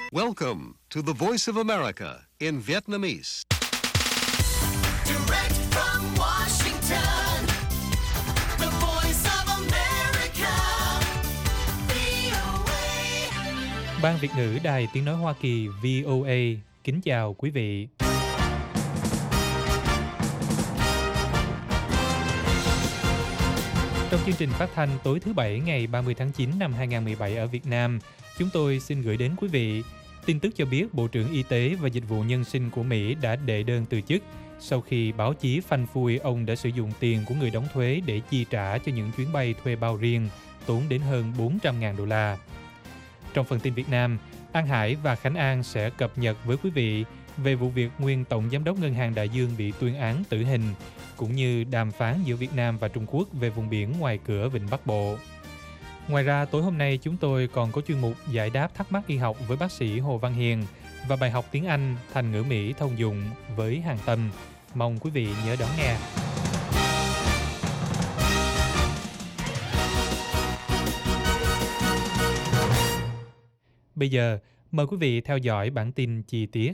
Welcome to the Voice of America in Vietnamese. Direct from Washington, the Voice of America, VOA. Ban Việt ngữ Đài Tiếng nói Hoa Kỳ VOA kính chào quý vị. Trong chương trình phát thanh tối thứ Bảy ngày 30 tháng 9 năm 2017 ở Việt Nam, chúng tôi xin gửi đến quý vị tin tức cho biết Bộ trưởng Y tế và Dịch vụ Nhân sinh của Mỹ đã đệ đơn từ chức sau khi báo chí phanh phui ông đã sử dụng tiền của người đóng thuế để chi trả cho những chuyến bay thuê bao riêng tốn đến hơn 400.000 đô la. Trong phần tin Việt Nam, An Hải và Khánh An sẽ cập nhật với quý vị về vụ việc nguyên Tổng Giám đốc Ngân hàng Đại Dương bị tuyên án tử hình, cũng như đàm phán giữa Việt Nam và Trung Quốc về vùng biển ngoài cửa Vịnh Bắc Bộ. Ngoài ra, tối hôm nay chúng tôi còn có chuyên mục giải đáp thắc mắc y học với bác sĩ Hồ Văn Hiền và bài học tiếng Anh thành ngữ Mỹ thông dụng với Hàn Tâm. Mong quý vị nhớ đón nghe. Bây giờ, mời quý vị theo dõi bản tin chi tiết.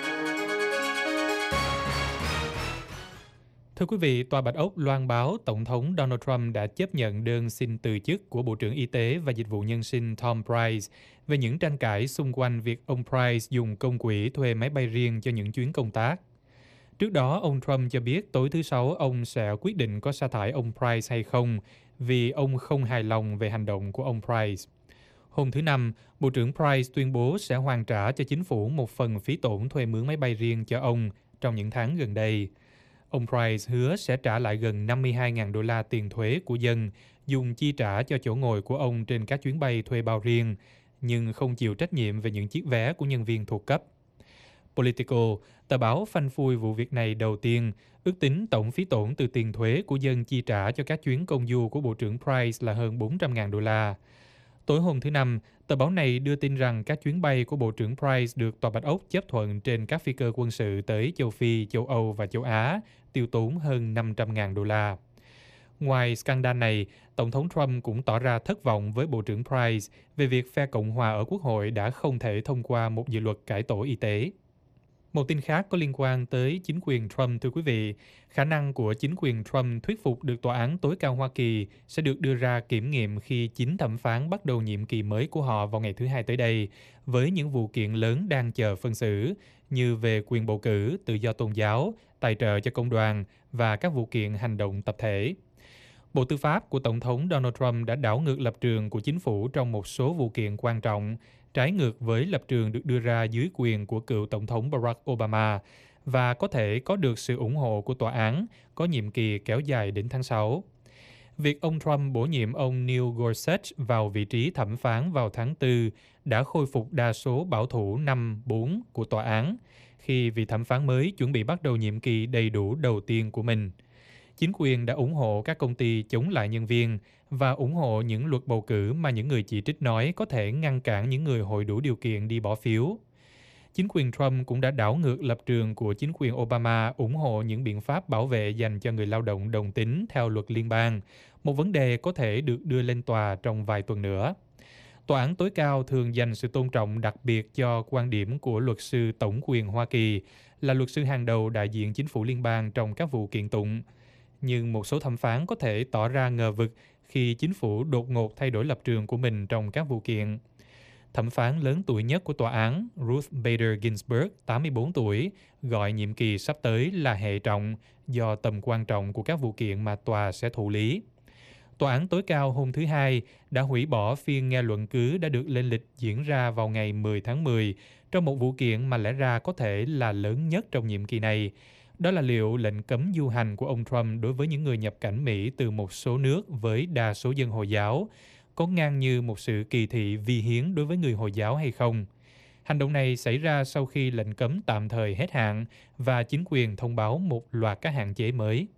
Thưa quý vị, Tòa Bạch Ốc loan báo Tổng thống Donald Trump đã chấp nhận đơn xin từ chức của Bộ trưởng Y tế và Dịch vụ Nhân sinh Tom Price về những tranh cãi xung quanh việc ông Price dùng công quỹ thuê máy bay riêng cho những chuyến công tác. Trước đó, ông Trump cho biết tối thứ Sáu ông sẽ quyết định có sa thải ông Price hay không vì ông không hài lòng về hành động của ông Price. Hôm thứ Năm, Bộ trưởng Price tuyên bố sẽ hoàn trả cho chính phủ một phần phí tổn thuê mướn máy bay riêng cho ông trong những tháng gần đây. Ông Price hứa sẽ trả lại gần 52.000 đô la tiền thuế của dân dùng chi trả cho chỗ ngồi của ông trên các chuyến bay thuê bao riêng, nhưng không chịu trách nhiệm về những chiếc vé của nhân viên thuộc cấp. Politico, tờ báo phanh phui vụ việc này đầu tiên, ước tính tổng phí tổn từ tiền thuế của dân chi trả cho các chuyến công du của Bộ trưởng Price là hơn 400.000 đô la. Tối hôm thứ Năm, tờ báo này đưa tin rằng các chuyến bay của Bộ trưởng Price được Tòa Bạch Ốc chấp thuận trên các phi cơ quân sự tới châu Phi, châu Âu và châu Á, tiêu tốn hơn 500.000 đô la. Ngoài scandal này, Tổng thống Trump cũng tỏ ra thất vọng với Bộ trưởng Price về việc phe Cộng hòa ở Quốc hội đã không thể thông qua một dự luật cải tổ y tế. Một tin khác có liên quan tới chính quyền Trump, thưa quý vị, khả năng của chính quyền Trump thuyết phục được Tòa án tối cao Hoa Kỳ sẽ được đưa ra kiểm nghiệm khi 9 thẩm phán bắt đầu nhiệm kỳ mới của họ vào ngày thứ Hai tới đây, với những vụ kiện lớn đang chờ phân xử, như về quyền bầu cử, tự do tôn giáo, tài trợ cho công đoàn và các vụ kiện hành động tập thể. Bộ Tư pháp của Tổng thống Donald Trump đã đảo ngược lập trường của chính phủ trong một số vụ kiện quan trọng, trái ngược với lập trường được đưa ra dưới quyền của cựu Tổng thống Barack Obama và có thể có được sự ủng hộ của tòa án có nhiệm kỳ kéo dài đến tháng 6. Việc ông Trump bổ nhiệm ông Neil Gorsuch vào vị trí thẩm phán vào tháng 4 đã khôi phục đa số bảo thủ 5-4 của tòa án, khi vị thẩm phán mới chuẩn bị bắt đầu nhiệm kỳ đầy đủ đầu tiên của mình. Chính quyền đã ủng hộ các công ty chống lại nhân viên và ủng hộ những luật bầu cử mà những người chỉ trích nói có thể ngăn cản những người hội đủ điều kiện đi bỏ phiếu. Chính quyền Trump cũng đã đảo ngược lập trường của chính quyền Obama ủng hộ những biện pháp bảo vệ dành cho người lao động đồng tính theo luật liên bang, một vấn đề có thể được đưa lên tòa trong vài tuần nữa. Tòa án tối cao thường dành sự tôn trọng đặc biệt cho quan điểm của luật sư tổng quyền Hoa Kỳ, là luật sư hàng đầu đại diện chính phủ liên bang trong các vụ kiện tụng. Nhưng một số thẩm phán có thể tỏ ra ngờ vực khi chính phủ đột ngột thay đổi lập trường của mình trong các vụ kiện. Thẩm phán lớn tuổi nhất của tòa án, Ruth Bader Ginsburg, 84 tuổi, gọi nhiệm kỳ sắp tới là hệ trọng do tầm quan trọng của các vụ kiện mà tòa sẽ thụ lý. Tòa án tối cao hôm thứ Hai đã hủy bỏ phiên nghe luận cứ đã được lên lịch diễn ra vào ngày 10 tháng 10 trong một vụ kiện mà lẽ ra có thể là lớn nhất trong nhiệm kỳ này. Đó là liệu lệnh cấm du hành của ông Trump đối với những người nhập cảnh Mỹ từ một số nước với đa số dân Hồi giáo có ngang như một sự kỳ thị vi hiến đối với người Hồi giáo hay không. Hành động này xảy ra sau khi lệnh cấm tạm thời hết hạn và chính quyền thông báo một loạt các hạn chế mới.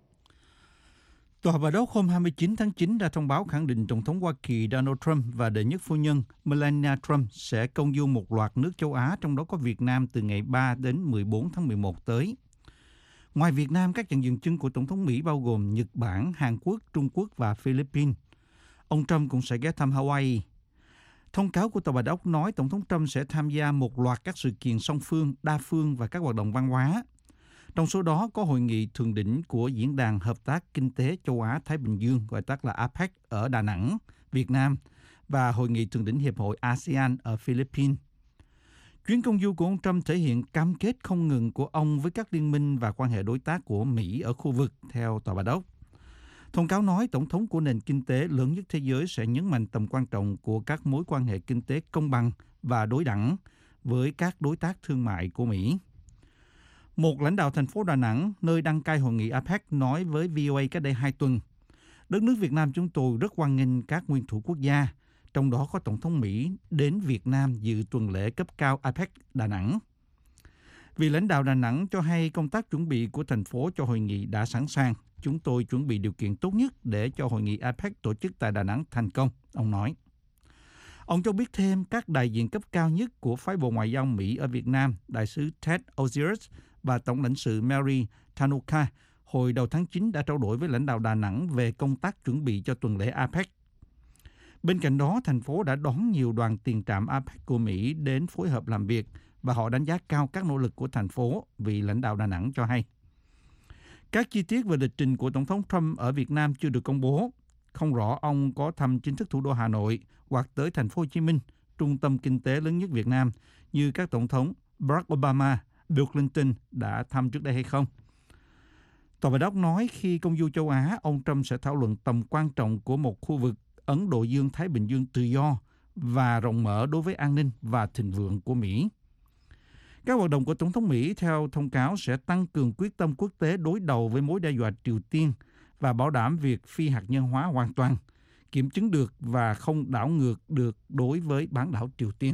Tòa Bạch Ốc hôm 29 tháng 9 đã thông báo khẳng định Tổng thống Hoa Kỳ Donald Trump và đệ nhất phu nhân Melania Trump sẽ công du một loạt nước châu Á, trong đó có Việt Nam từ ngày 3 đến 14 tháng 11 tới. Ngoài Việt Nam, các trận dừng chân của Tổng thống Mỹ bao gồm Nhật Bản, Hàn Quốc, Trung Quốc và Philippines. Ông Trump cũng sẽ ghé thăm Hawaii. Thông cáo của Tòa Bạch Ốc nói Tổng thống Trump sẽ tham gia một loạt các sự kiện song phương, đa phương và các hoạt động văn hóa. Trong số đó có hội nghị thượng đỉnh của Diễn đàn Hợp tác Kinh tế Châu Á-Thái Bình Dương, gọi tắt là APEC ở Đà Nẵng, Việt Nam, và hội nghị thượng đỉnh Hiệp hội ASEAN ở Philippines. Chuyến công du của ông Trump thể hiện cam kết không ngừng của ông với các liên minh và quan hệ đối tác của Mỹ ở khu vực, theo Tòa Bạch Ốc. Thông cáo nói Tổng thống của nền kinh tế lớn nhất thế giới sẽ nhấn mạnh tầm quan trọng của các mối quan hệ kinh tế công bằng và đối đẳng với các đối tác thương mại của Mỹ. Một lãnh đạo thành phố Đà Nẵng, nơi đăng cai hội nghị APEC, nói với VOA cách đây 2 tuần, đất nước Việt Nam chúng tôi rất hoan nghênh các nguyên thủ quốc gia, trong đó có Tổng thống Mỹ đến Việt Nam dự tuần lễ cấp cao APEC Đà Nẵng. Vị lãnh đạo Đà Nẵng cho hay công tác chuẩn bị của thành phố cho hội nghị đã sẵn sàng. Chúng tôi chuẩn bị điều kiện tốt nhất để cho hội nghị APEC tổ chức tại Đà Nẵng thành công, ông nói. Ông cho biết thêm các đại diện cấp cao nhất của phái bộ ngoại giao Mỹ ở Việt Nam, đại sứ Ted Osiris và tổng lãnh sự Mary Tanoka, hồi đầu tháng 9 đã trao đổi với lãnh đạo Đà Nẵng về công tác chuẩn bị cho tuần lễ APEC. Bên cạnh đó, thành phố đã đón nhiều đoàn tiền trạm APEC của Mỹ đến phối hợp làm việc và họ đánh giá cao các nỗ lực của thành phố, vị lãnh đạo Đà Nẵng cho hay. Các chi tiết về lịch trình của Tổng thống Trump ở Việt Nam chưa được công bố. Không rõ ông có thăm chính thức thủ đô Hà Nội hoặc tới thành phố Hồ Chí Minh, trung tâm kinh tế lớn nhất Việt Nam, như các tổng thống Barack Obama, Bill Clinton đã thăm trước đây hay không. Tòa Bạch Ốc nói khi công du châu Á, ông Trump sẽ thảo luận tầm quan trọng của một khu vực Ấn Độ Dương-Thái Bình Dương tự do và rộng mở đối với an ninh và thịnh vượng của Mỹ. Các hoạt động của Tổng thống Mỹ theo thông cáo sẽ tăng cường quyết tâm quốc tế đối đầu với mối đe dọa Triều Tiên và bảo đảm việc phi hạt nhân hóa hoàn toàn, kiểm chứng được và không đảo ngược được đối với bán đảo Triều Tiên.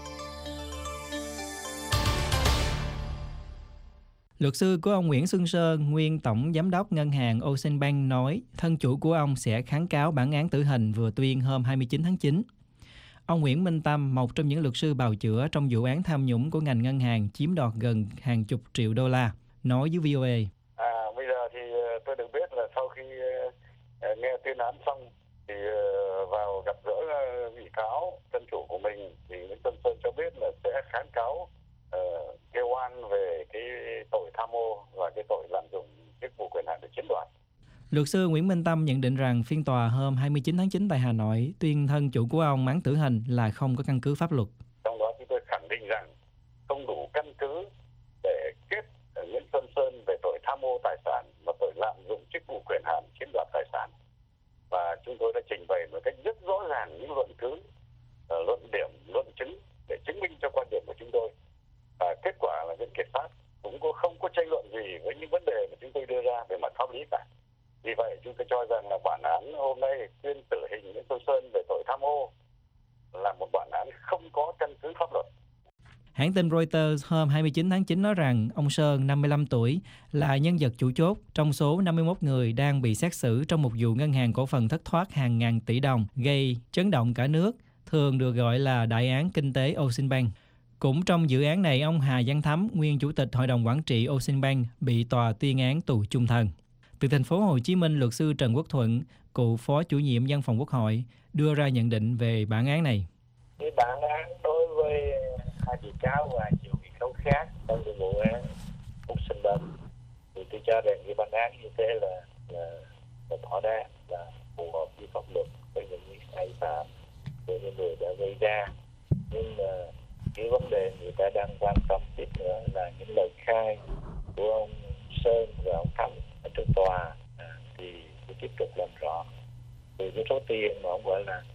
Luật sư của ông Nguyễn Xuân Sơn, nguyên tổng giám đốc ngân hàng Ocean Bank nói thân chủ của ông sẽ kháng cáo bản án tử hình vừa tuyên hôm 29 tháng 9. Ông Nguyễn Minh Tâm, một trong những luật sư bào chữa trong vụ án tham nhũng của ngành ngân hàng chiếm đoạt gần hàng chục triệu đô la, nói với VOA. Bây giờ thì tôi được biết là sau khi nghe tuyên án xong thì vào gặp gỡ bị cáo, thân chủ của mình thì Nguyễn Xuân Sơn cho biết là sẽ kháng cáo kêu oan về cái tội tham ô và cái tội lạm dụng chức vụ quyền hạn để chiếm đoạt. Luật sư Nguyễn Minh Tâm nhận định rằng phiên tòa hôm 29 tháng 9 tại Hà Nội tuyên thân chủ của ông án tử hình là không có căn cứ pháp luật. Trong đó chúng tôi khẳng định rằng không đủ căn cứ để kết Nguyễn Xuân Sơn về tội tham ô tài sản và tội lạm dụng chức vụ quyền hạn chiếm đoạt tài sản. Và chúng tôi đã trình bày một cách rất rõ ràng những luận cứ, luận điểm, luận chứng để chứng minh cho quan điểm của chúng tôi. Và kết quả là viện kiểm sát cũng không có tranh luận gì với những vấn đề mà chúng tôi đưa ra về mặt pháp lý cả. Vì vậy chúng tôi cho rằng là bản án hôm nay tuyên tử hình Nguyễn Xuân Sơn về tội tham ô là một bản án không có căn cứ pháp luật. Hãng tin Reuters hôm 29 tháng 9 nói rằng ông Sơn, 55 tuổi, là nhân vật chủ chốt trong số 51 người đang bị xét xử trong một vụ ngân hàng cổ phần thất thoát hàng ngàn tỷ đồng gây chấn động cả nước, thường được gọi là đại án kinh tế Ocean Bank. Cũng trong dự án này, ông Hà Văn Thắm, nguyên chủ tịch Hội đồng Quản trị Ocean Bank, bị tòa tuyên án tù chung thân. Từ thành phố Hồ Chí Minh, luật sư Trần Quốc Thuận, cựu phó chủ nhiệm Văn phòng Quốc hội, đưa ra nhận định về bản án này. Cái bản án đối với hai bị cáo và nhiều bị cáo khác trong vụ án Ocean Bank thì tôi cho rằng cái bản án như thế là thỏa đáng, là phù hợp với pháp luật với những sai phạm của những người đã gây ra. Nhưng mà cái vấn đề người ta đang quan tâm tiếp nữa là những lời khai của ông Sơn và ông Thắm ở trong tòa thì tiếp tục làm rõ từ cái số tiền mà ông gọi là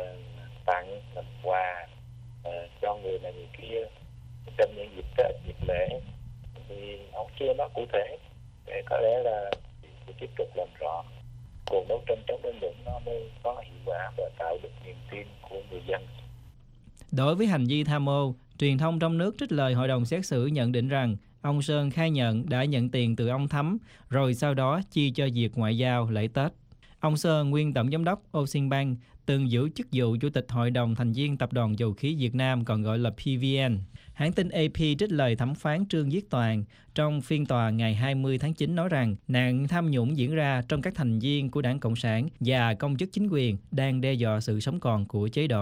tặng làm quà cho người này người kia trong những dịp Tết, dịp lễ thì ông chưa nói cụ thể, để có lẽ là tiếp tục làm rõ cuộc đấu tranh chống tham nhũng nó mới có hiệu quả và tạo được niềm tin của người dân. Đối với hành vi tham ô, truyền thông trong nước trích lời hội đồng xét xử nhận định rằng ông Sơn khai nhận đã nhận tiền từ ông Thắm rồi sau đó chi cho việc ngoại giao lễ Tết. Ông Sơn, nguyên tổng giám đốc Ocean Bank, từng giữ chức vụ chủ tịch hội đồng thành viên Tập đoàn Dầu khí Việt Nam, còn gọi là PVN. Hãng tin AP trích lời thẩm phán Trương Viết Toàn trong phiên tòa ngày 20 tháng 9 nói rằng nạn tham nhũng diễn ra trong các thành viên của Đảng Cộng sản và công chức chính quyền đang đe dọa sự sống còn của chế độ.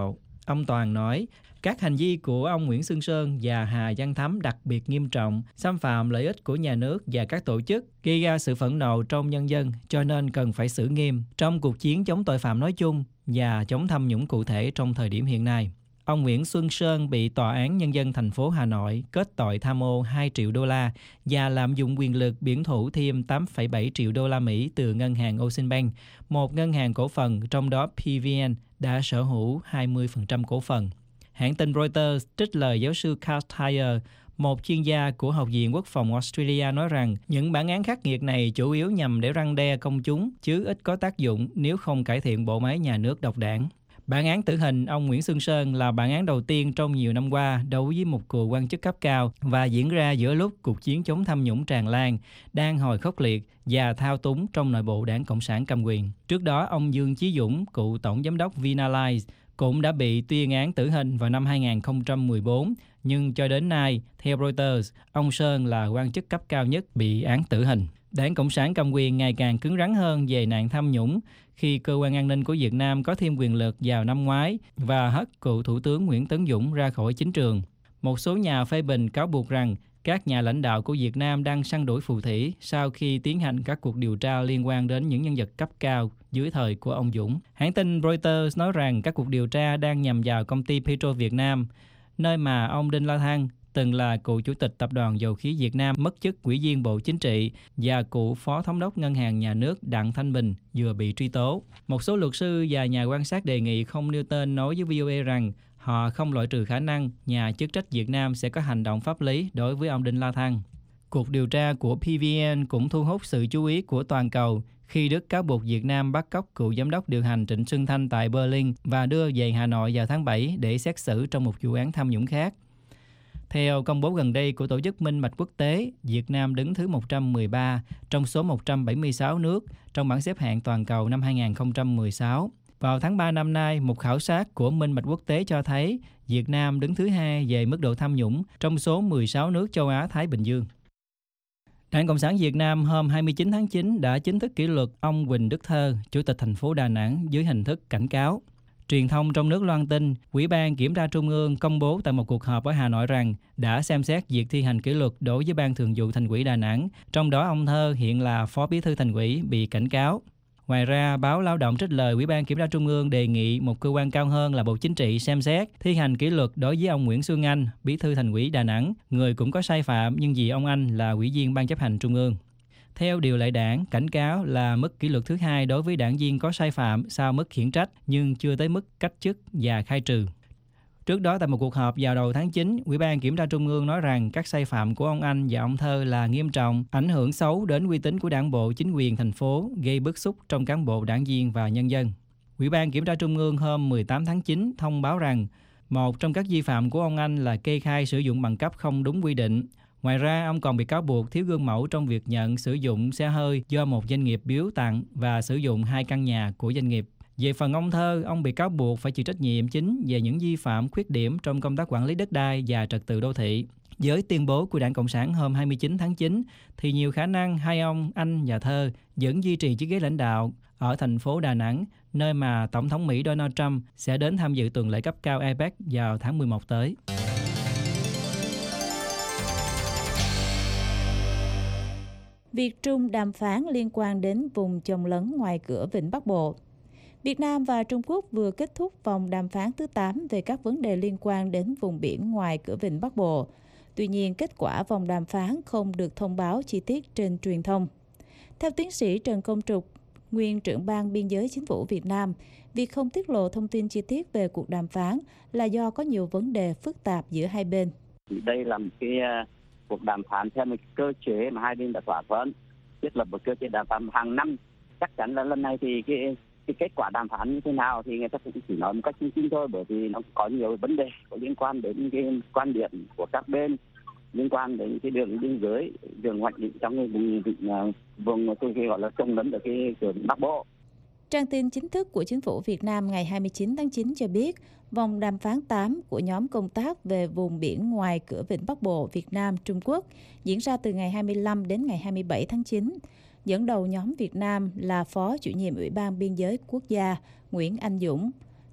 Ông Toàn nói, các hành vi của ông Nguyễn Xuân Sơn và Hà Văn Thắm đặc biệt nghiêm trọng, xâm phạm lợi ích của nhà nước và các tổ chức, gây ra sự phẫn nộ trong nhân dân, cho nên cần phải xử nghiêm trong cuộc chiến chống tội phạm nói chung và chống tham nhũng cụ thể trong thời điểm hiện nay. Ông Nguyễn Xuân Sơn bị Tòa án Nhân dân thành phố Hà Nội kết tội tham ô 2 triệu đô la và lạm dụng quyền lực biển thủ thêm 8,7 triệu đô la Mỹ từ ngân hàng Ocean Bank, một ngân hàng cổ phần trong đó PVN đã sở hữu 20% cổ phần. Hãng tin Reuters trích lời giáo sư Carl Thayer, một chuyên gia của Học viện Quốc phòng Australia nói rằng những bản án khắc nghiệt này chủ yếu nhằm để răn đe công chúng chứ ít có tác dụng nếu không cải thiện bộ máy nhà nước độc đảng. Bản án tử hình ông Nguyễn Xuân Sơn là bản án đầu tiên trong nhiều năm qua đối với một cựu quan chức cấp cao và diễn ra giữa lúc cuộc chiến chống tham nhũng tràn lan, đang hồi khốc liệt và thao túng trong nội bộ Đảng Cộng sản cầm quyền. Trước đó, ông Dương Chí Dũng, cựu tổng giám đốc Vinalize, cũng đã bị tuyên án tử hình vào năm 2014, nhưng cho đến nay, theo Reuters, ông Sơn là quan chức cấp cao nhất bị án tử hình. Đảng Cộng sản cầm quyền ngày càng cứng rắn hơn về nạn tham nhũng khi cơ quan an ninh của Việt Nam có thêm quyền lực vào năm ngoái và hất cựu Thủ tướng Nguyễn Tấn Dũng ra khỏi chính trường. Một số nhà phê bình cáo buộc rằng các nhà lãnh đạo của Việt Nam đang săn đuổi phù thủy sau khi tiến hành các cuộc điều tra liên quan đến những nhân vật cấp cao dưới thời của ông Dũng. Hãng tin Reuters nói rằng các cuộc điều tra đang nhằm vào công ty Petro Việt Nam, nơi mà ông Đinh La Thăng, từng là cựu chủ tịch Tập đoàn Dầu khí Việt Nam mất chức Ủy viên Bộ Chính trị và cựu Phó Thống đốc Ngân hàng Nhà nước Đặng Thanh Bình vừa bị truy tố. Một số luật sư và nhà quan sát đề nghị không nêu tên nói với VOA rằng họ không loại trừ khả năng nhà chức trách Việt Nam sẽ có hành động pháp lý đối với ông Đinh La Thăng. Cuộc điều tra của PVN cũng thu hút sự chú ý của toàn cầu khi Đức cáo buộc Việt Nam bắt cóc cựu giám đốc điều hành Trịnh Xuân Thanh tại Berlin và đưa về Hà Nội vào tháng 7 để xét xử trong một vụ án tham nhũng khác. Theo công bố gần đây của Tổ chức Minh bạch Quốc tế, Việt Nam đứng thứ 113 trong số 176 nước trong bảng xếp hạng toàn cầu năm 2016. Vào tháng 3 năm nay, một khảo sát của Minh bạch Quốc tế cho thấy Việt Nam đứng thứ 2 về mức độ tham nhũng trong số 16 nước châu Á-Thái Bình Dương. Đảng Cộng sản Việt Nam hôm 29 tháng 9 đã chính thức kỷ luật ông Huỳnh Đức Thơ, Chủ tịch thành phố Đà Nẵng dưới hình thức cảnh cáo. Truyền thông trong nước loan tin, Ủy ban Kiểm tra Trung ương công bố tại một cuộc họp ở Hà Nội rằng đã xem xét việc thi hành kỷ luật đối với Ban Thường vụ Thành ủy Đà Nẵng, trong đó ông Thơ hiện là Phó Bí thư Thành ủy bị cảnh cáo. Ngoài ra, báo Lao động trích lời Ủy ban Kiểm tra Trung ương đề nghị một cơ quan cao hơn là Bộ Chính trị xem xét thi hành kỷ luật đối với ông Nguyễn Xuân Anh, Bí thư Thành ủy Đà Nẵng, người cũng có sai phạm nhưng vì ông Anh là Ủy viên Ban chấp hành Trung ương. Theo điều lệ đảng, cảnh cáo là mức kỷ luật thứ hai đối với đảng viên có sai phạm sau mức khiển trách nhưng chưa tới mức cách chức và khai trừ. Trước đó, tại một cuộc họp vào đầu tháng 9, Ủy ban Kiểm tra Trung ương nói rằng các sai phạm của ông Anh và ông Thơ là nghiêm trọng, ảnh hưởng xấu đến uy tín của Đảng bộ, chính quyền thành phố, gây bức xúc trong cán bộ, đảng viên và nhân dân. Ủy ban Kiểm tra Trung ương hôm 18 tháng 9 thông báo rằng một trong các vi phạm của ông Anh là kê khai sử dụng bằng cấp không đúng quy định. Ngoài ra, ông còn bị cáo buộc thiếu gương mẫu trong việc nhận sử dụng xe hơi do một doanh nghiệp biếu tặng và sử dụng 2 căn nhà của doanh nghiệp. Về phần ông Thơ, ông bị cáo buộc phải chịu trách nhiệm chính về những vi phạm khuyết điểm trong công tác quản lý đất đai và trật tự đô thị. Với tuyên bố của Đảng Cộng sản hôm 29 tháng 9, thì nhiều khả năng hai ông Anh và Thơ vẫn duy trì chiếc ghế lãnh đạo ở thành phố Đà Nẵng, nơi mà Tổng thống Mỹ Donald Trump sẽ đến tham dự tuần lễ cấp cao APEC vào tháng 11 tới. Việt Trung đàm phán liên quan đến vùng chồng lấn ngoài cửa Vịnh Bắc Bộ. Việt Nam và Trung Quốc vừa kết thúc vòng đàm phán thứ 8 về các vấn đề liên quan đến vùng biển ngoài cửa Vịnh Bắc Bộ. Tuy nhiên, kết quả vòng đàm phán không được thông báo chi tiết trên truyền thông. Theo tiến sĩ Trần Công Trục, nguyên trưởng ban biên giới chính phủ Việt Nam, việc không tiết lộ thông tin chi tiết về cuộc đàm phán là do có nhiều vấn đề phức tạp giữa hai bên. Đây là một cái cuộc đàm phán theo một cơ chế mà hai bên đã thỏa thuận, thiết lập một cơ chế đàm phán hàng năm. Chắc chắn là lần này thì cái kết quả đàm phán như thế nào thì người ta cũng chỉ nói một cách chung chung thôi, bởi vì nó có nhiều vấn đề có liên quan đến cái quan điểm của các bên, liên quan đến cái đường biên giới, đường hoạch định trong cái vùng tôi gọi là chồng lấn ở cái cửa Bắc Bộ. Trang tin chính thức của Chính phủ Việt Nam ngày 29 tháng 9 cho biết, vòng đàm phán 8 của nhóm công tác về vùng biển ngoài cửa Vịnh Bắc Bộ Việt Nam Trung Quốc diễn ra từ ngày 25 đến ngày 27 tháng 9. Dẫn đầu nhóm Việt Nam là Phó Chủ nhiệm Ủy ban Biên giới Quốc gia Nguyễn Anh Dũng.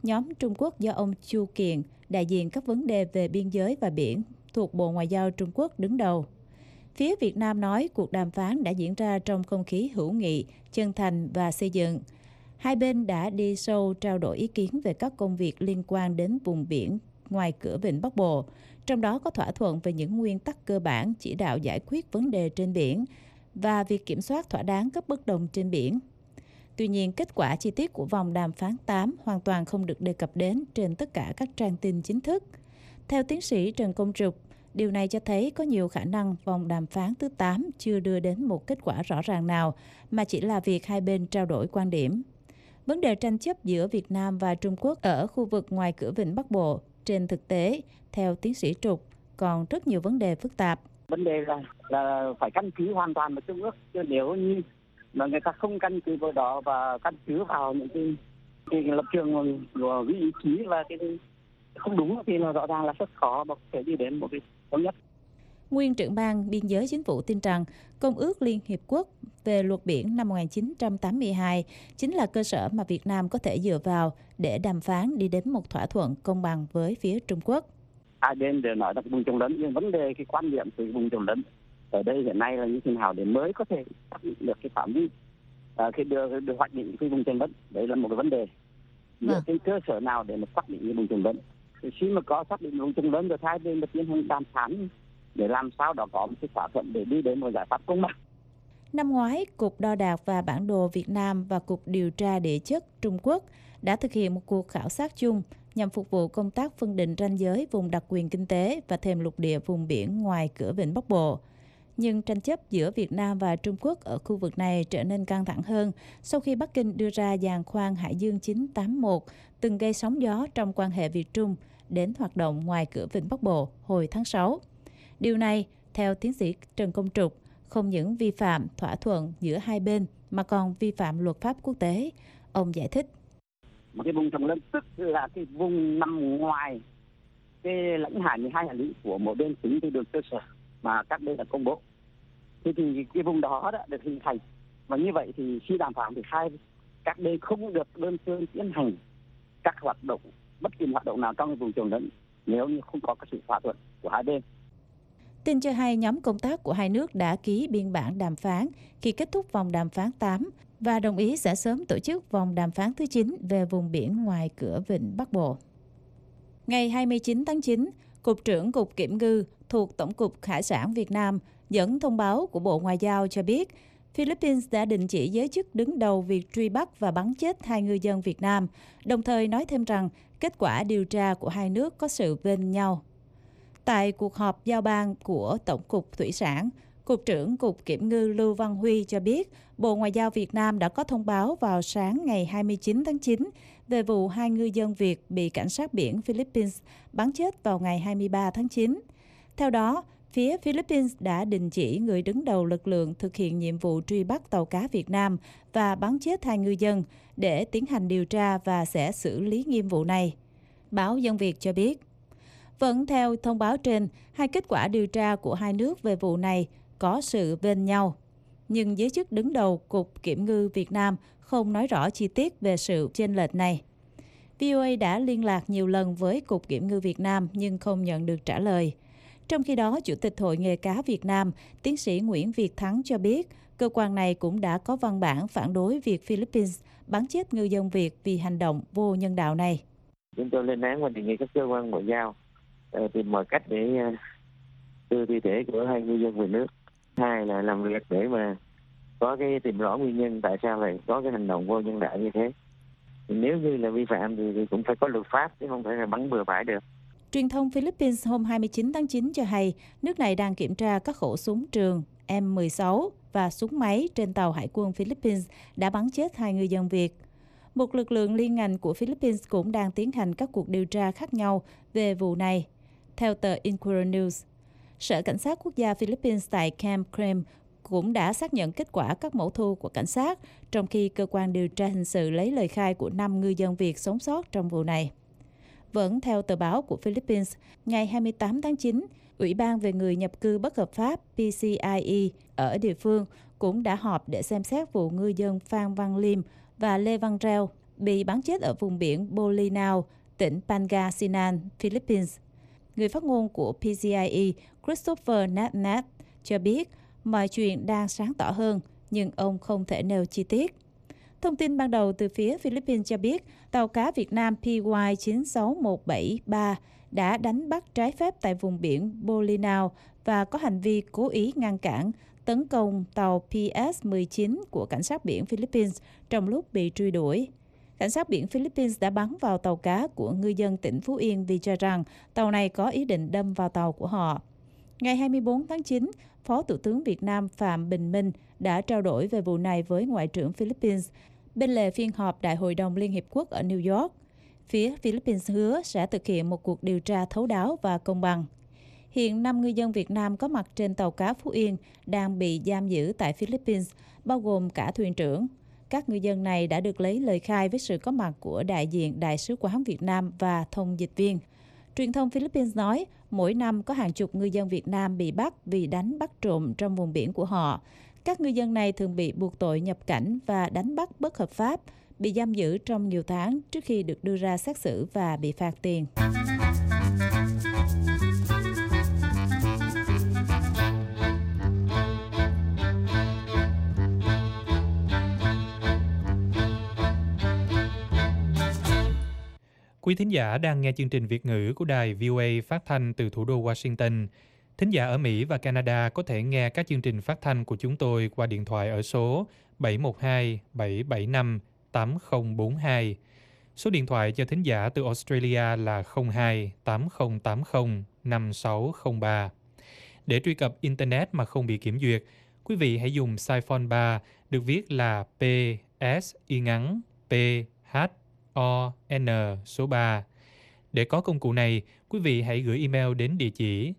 nhóm Trung Quốc do ông Chu Kiền, đại diện các vấn đề về biên giới và biển thuộc Bộ Ngoại giao Trung Quốc đứng đầu. Phía Việt Nam nói cuộc đàm phán đã diễn ra trong không khí hữu nghị, chân thành và xây dựng. Hai bên đã đi sâu trao đổi ý kiến về các công việc liên quan đến vùng biển ngoài cửa Vịnh Bắc Bộ, trong đó có thỏa thuận về những nguyên tắc cơ bản chỉ đạo giải quyết vấn đề trên biển và việc kiểm soát thỏa đáng các bất đồng trên biển. Tuy nhiên, kết quả chi tiết của vòng đàm phán 8 hoàn toàn không được đề cập đến trên tất cả các trang tin chính thức. Theo tiến sĩ Trần Công Trục, điều này cho thấy có nhiều khả năng vòng đàm phán thứ 8 chưa đưa đến một kết quả rõ ràng nào, mà chỉ là việc hai bên trao đổi quan điểm. Vấn đề tranh chấp giữa Việt Nam và Trung Quốc ở khu vực ngoài cửa Vịnh Bắc Bộ, trên thực tế, theo tiến sĩ Trục, còn rất nhiều vấn đề phức tạp. Vấn đề là phải căn cứ hoàn toàn vào Trung Quốc, chứ nếu như mà người ta không căn cứ vào đó và căn cứ vào những cái lập trường của ý chí và cái không đúng thì là rõ ràng là rất khó mà có thể đi đến một cái thống nhất. Nguyên trưởng ban biên giới chính phủ tin rằng Công ước Liên Hiệp Quốc về luật biển năm 1982 chính là cơ sở mà Việt Nam có thể dựa vào để đàm phán đi đến một thỏa thuận công bằng với phía Trung Quốc. Hai bên đều nói là vùng trồng lớn, nhưng vấn đề cái quan điểm từ vùng trồng lớn ở đây hiện nay là như thế nào để mới có thể xác định được cái phạm vi khi được hoạch định cái vùng trồng lớn, đấy là một cái vấn đề. Dựa trên cơ sở nào để mà xác định cái vùng trồng lớn? Thì khi mà có xác định vùng trồng lớn rồi hai bên tiến hành đàm phán để làm sao đó có một cái thỏa thuận để đi đến một giải pháp công bằng. Năm ngoái, Cục Đo đạc và Bản đồ Việt Nam và Cục Điều tra Địa chất Trung Quốc đã thực hiện một cuộc khảo sát chung nhằm phục vụ công tác phân định ranh giới vùng đặc quyền kinh tế và thềm lục địa vùng biển ngoài cửa Vịnh Bắc Bộ. Nhưng tranh chấp giữa Việt Nam và Trung Quốc ở khu vực này trở nên căng thẳng hơn sau khi Bắc Kinh đưa ra giàn khoan Hải Dương 981 từng gây sóng gió trong quan hệ Việt-Trung đến hoạt động ngoài cửa Vịnh Bắc Bộ hồi tháng 6. Điều này, theo tiến sĩ Trần Công Trục, không những vi phạm thỏa thuận giữa hai bên mà còn vi phạm luật pháp quốc tế. Ông giải thích. Một cái vùng trồng lớn tức là cái vùng nằm ngoài cái lãnh hải 12 hải lý của một bên tính từ đường cơ sở mà các bên đã công bố. Thì cái vùng đó đã được hình thành. Và như vậy thì khi đàm phán thì các bên không được đơn phương tiến hành các hoạt động, bất kỳ hoạt động nào trong cái vùng trồng lớn nếu như không có cái sự thỏa thuận của hai bên. Tin cho hay nhóm công tác của hai nước đã ký biên bản đàm phán khi kết thúc vòng đàm phán 8 và đồng ý sẽ sớm tổ chức vòng đàm phán thứ 9 về vùng biển ngoài cửa Vịnh Bắc Bộ. Ngày 29 tháng 9, Cục trưởng Cục Kiểm ngư thuộc Tổng cục Hải sản Việt Nam dẫn thông báo của Bộ Ngoại giao cho biết Philippines đã đình chỉ giới chức đứng đầu việc truy bắt và bắn chết 2 ngư dân Việt Nam, đồng thời nói thêm rằng kết quả điều tra của hai nước có sự bên nhau. Tại cuộc họp giao ban của Tổng cục Thủy sản, Cục trưởng Cục Kiểm ngư Lưu Văn Huy cho biết Bộ Ngoại giao Việt Nam đã có thông báo vào sáng ngày 29 tháng 9 về vụ 2 ngư dân Việt bị cảnh sát biển Philippines bắn chết vào ngày 23 tháng 9. Theo đó, phía Philippines đã đình chỉ người đứng đầu lực lượng thực hiện nhiệm vụ truy bắt tàu cá Việt Nam và bắn chết 2 ngư dân để tiến hành điều tra và sẽ xử lý nghiêm vụ này. Báo Dân Việt cho biết. Vẫn theo thông báo trên, hai kết quả điều tra của hai nước về vụ này có sự bên nhau. Nhưng giới chức đứng đầu Cục Kiểm ngư Việt Nam không nói rõ chi tiết về sự chênh lệch này. VOA đã liên lạc nhiều lần với Cục Kiểm ngư Việt Nam nhưng không nhận được trả lời. Trong khi đó, Chủ tịch Hội Nghề cá Việt Nam, tiến sĩ Nguyễn Việt Thắng cho biết, cơ quan này cũng đã có văn bản phản đối việc Philippines bắn chết ngư dân Việt vì hành động vô nhân đạo này. Chúng tôi lên án và đề nghị các cơ quan ngoại giao tìm mọi cách để đưa thi thể của 2 ngư dân về nước. Hai là làm việc để mà có cái tìm rõ nguyên nhân tại sao lại có cái hành động vô nhân đạo như thế. Nếu như là vi phạm thì cũng phải có luật pháp chứ không thể là bắn bừa bãi được. Truyền thông Philippines hôm 29 tháng 9 cho hay nước này đang kiểm tra các khẩu súng trường M16 và súng máy trên tàu hải quân Philippines đã bắn chết 2 ngư dân Việt. Một lực lượng liên ngành của Philippines cũng đang tiến hành các cuộc điều tra khác nhau về vụ này. Theo tờ Inquirer News, Sở Cảnh sát Quốc gia Philippines tại Camp Crame cũng đã xác nhận kết quả các mẫu thu của cảnh sát, trong khi cơ quan điều tra hình sự lấy lời khai của 5 ngư dân Việt sống sót trong vụ này. Vẫn theo tờ báo của Philippines, ngày 28 tháng 9, Ủy ban về người nhập cư bất hợp pháp PCIE ở địa phương cũng đã họp để xem xét vụ ngư dân Phan Văn Liêm và Lê Văn Reo bị bắn chết ở vùng biển Bolinao, tỉnh Pangasinan, Philippines. Người phát ngôn của PCIe, Christopher Natnat, cho biết mọi chuyện đang sáng tỏ hơn, nhưng ông không thể nêu chi tiết. Thông tin ban đầu từ phía Philippines cho biết tàu cá Việt Nam PY96173 đã đánh bắt trái phép tại vùng biển Bolinao và có hành vi cố ý ngăn cản, tấn công tàu PS-19 của cảnh sát biển Philippines trong lúc bị truy đuổi. Cảnh sát biển Philippines đã bắn vào tàu cá của ngư dân tỉnh Phú Yên vì cho rằng tàu này có ý định đâm vào tàu của họ. Ngày 24 tháng 9, Phó Thủ tướng Việt Nam Phạm Bình Minh đã trao đổi về vụ này với Ngoại trưởng Philippines bên lề phiên họp Đại hội đồng Liên Hiệp Quốc ở New York. Phía Philippines hứa sẽ thực hiện một cuộc điều tra thấu đáo và công bằng. Hiện 5 ngư dân Việt Nam có mặt trên tàu cá Phú Yên đang bị giam giữ tại Philippines, bao gồm cả thuyền trưởng. Các ngư dân này đã được lấy lời khai với sự có mặt của đại diện Đại sứ quán Việt Nam và thông dịch viên. Truyền thông Philippines nói mỗi năm có hàng chục ngư dân Việt Nam bị bắt vì đánh bắt trộm trong vùng biển của họ. Các ngư dân này thường bị buộc tội nhập cảnh và đánh bắt bất hợp pháp, bị giam giữ trong nhiều tháng trước khi được đưa ra xét xử và bị phạt tiền. Quý thính giả đang nghe chương trình Việt ngữ của đài VOA phát thanh từ thủ đô Washington. Thính giả ở Mỹ và Canada có thể nghe các chương trình phát thanh của chúng tôi qua điện thoại ở số 712-775-8042. Số điện thoại cho thính giả từ Australia là 02-8080-5603. Để truy cập Internet mà không bị kiểm duyệt, quý vị hãy dùng Saiphone 3, được viết là PSY-PHON số 3. Để có công cụ này, quý vị hãy gửi email đến địa chỉ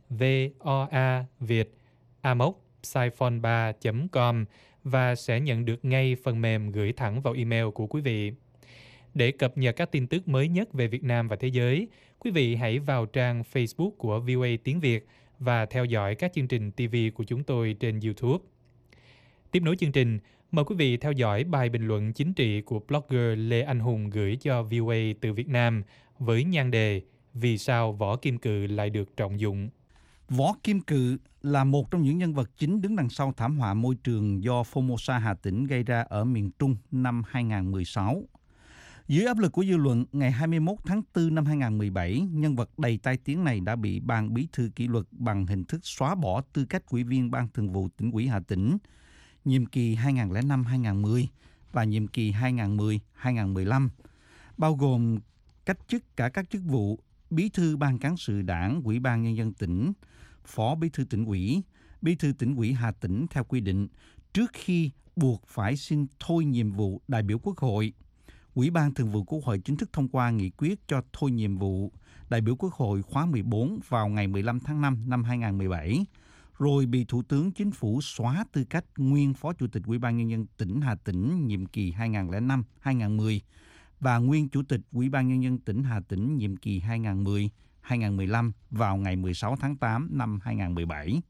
voaviet@saiphone3.com và sẽ nhận được ngay phần mềm gửi thẳng vào email của quý vị. Để cập nhật các tin tức mới nhất về Việt Nam và thế giới, quý vị hãy vào trang Facebook của VOA Tiếng Việt và theo dõi các chương trình TV của chúng tôi trên YouTube. Tiếp nối chương trình, mời quý vị theo dõi bài bình luận chính trị của blogger Lê Anh Hùng gửi cho VOA từ Việt Nam với nhan đề Vì sao võ kim cự lại được trọng dụng? Võ Kim Cự là một trong những nhân vật chính đứng đằng sau thảm họa môi trường do Formosa Hà Tĩnh gây ra ở miền Trung năm 2016. Dưới áp lực của dư luận, ngày 21 tháng 4 năm 2017, nhân vật đầy tai tiếng này đã bị Ban Bí thư kỷ luật bằng hình thức xóa bỏ tư cách ủy viên Ban Thường vụ Tỉnh ủy Hà Tĩnh, nhiệm kỳ 2005-2010 và nhiệm kỳ 2010-2015, bao gồm cách chức cả các chức vụ Bí thư Ban Cán sự Đảng, Ủy ban Nhân dân tỉnh, Phó Bí thư Tỉnh ủy, Bí thư Tỉnh ủy Hà Tĩnh theo quy định, trước khi buộc phải xin thôi nhiệm vụ đại biểu Quốc hội. Ủy ban Thường vụ Quốc hội chính thức thông qua nghị quyết cho thôi nhiệm vụ đại biểu Quốc hội khóa 14 vào ngày 15 tháng 5 năm 2017, rồi bị Thủ tướng Chính phủ xóa tư cách nguyên Phó Chủ tịch Ủy ban Nhân dân tỉnh Hà Tĩnh nhiệm kỳ 2005-2010 và nguyên Chủ tịch Ủy ban Nhân dân tỉnh Hà Tĩnh nhiệm kỳ 2010-2015 vào ngày 16 tháng 8 năm 2017.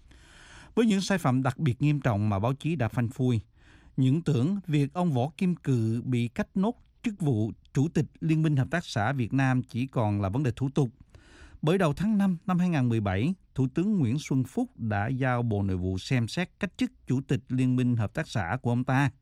Với những sai phạm đặc biệt nghiêm trọng mà báo chí đã phanh phui, những tưởng việc ông Võ Kim Cự bị cách nốt chức vụ Chủ tịch Liên minh Hợp tác xã Việt Nam chỉ còn là vấn đề thủ tục. Bởi đầu tháng 5 năm 2017, Thủ tướng Nguyễn Xuân Phúc đã giao Bộ Nội vụ xem xét cách chức Chủ tịch Liên minh Hợp tác xã của ông ta.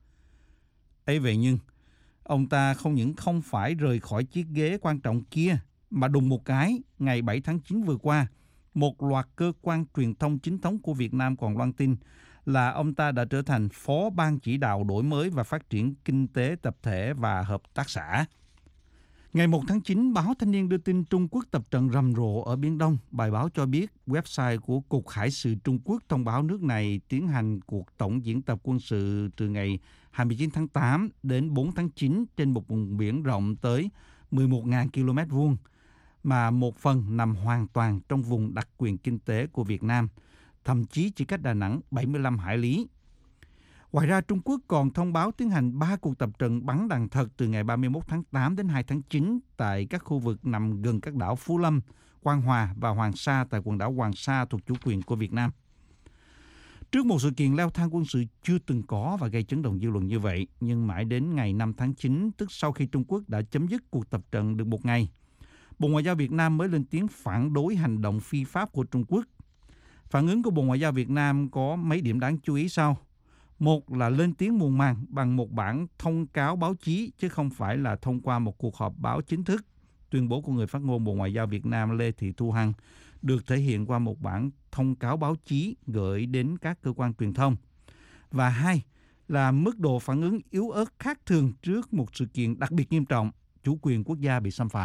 Ấy vậy nhưng, ông ta không những không phải rời khỏi chiếc ghế quan trọng kia, mà đùng một cái, ngày 7 tháng 9 vừa qua, một loạt cơ quan truyền thông chính thống của Việt Nam còn loan tin là ông ta đã trở thành Phó Ban Chỉ đạo Đổi mới và Phát triển Kinh tế Tập thể và Hợp tác xã. Ngày 1 tháng 9, báo Thanh niên đưa tin Trung Quốc tập trận rầm rộ ở Biển Đông. Bài báo cho biết website của Cục Hải sự Trung Quốc thông báo nước này tiến hành cuộc tổng diễn tập quân sự từ ngày 29 tháng 8 đến 4 tháng 9 trên một vùng biển rộng tới 11.000 km vuông, mà một phần nằm hoàn toàn trong vùng đặc quyền kinh tế của Việt Nam, thậm chí chỉ cách Đà Nẵng 75 hải lý. Ngoài ra, Trung Quốc còn thông báo tiến hành 3 cuộc tập trận bắn đạn thật từ ngày 31 tháng 8 đến 2 tháng 9 tại các khu vực nằm gần các đảo Phú Lâm, Quang Hòa và Hoàng Sa tại quần đảo Hoàng Sa thuộc chủ quyền của Việt Nam. Trước một sự kiện leo thang quân sự chưa từng có và gây chấn động dư luận như vậy, nhưng mãi đến ngày 5 tháng 9, tức sau khi Trung Quốc đã chấm dứt cuộc tập trận được một ngày, Bộ Ngoại giao Việt Nam mới lên tiếng phản đối hành động phi pháp của Trung Quốc. Phản ứng của Bộ Ngoại giao Việt Nam có mấy điểm đáng chú ý sau. Một là lên tiếng muộn màng bằng một bản thông cáo báo chí chứ không phải là thông qua một cuộc họp báo chính thức. Tuyên bố của người phát ngôn Bộ Ngoại giao Việt Nam Lê Thị Thu Hằng được thể hiện qua một bản thông cáo báo chí gửi đến các cơ quan truyền thông. Và hai là mức độ phản ứng yếu ớt khác thường trước một sự kiện đặc biệt nghiêm trọng, chủ quyền quốc gia bị xâm phạm.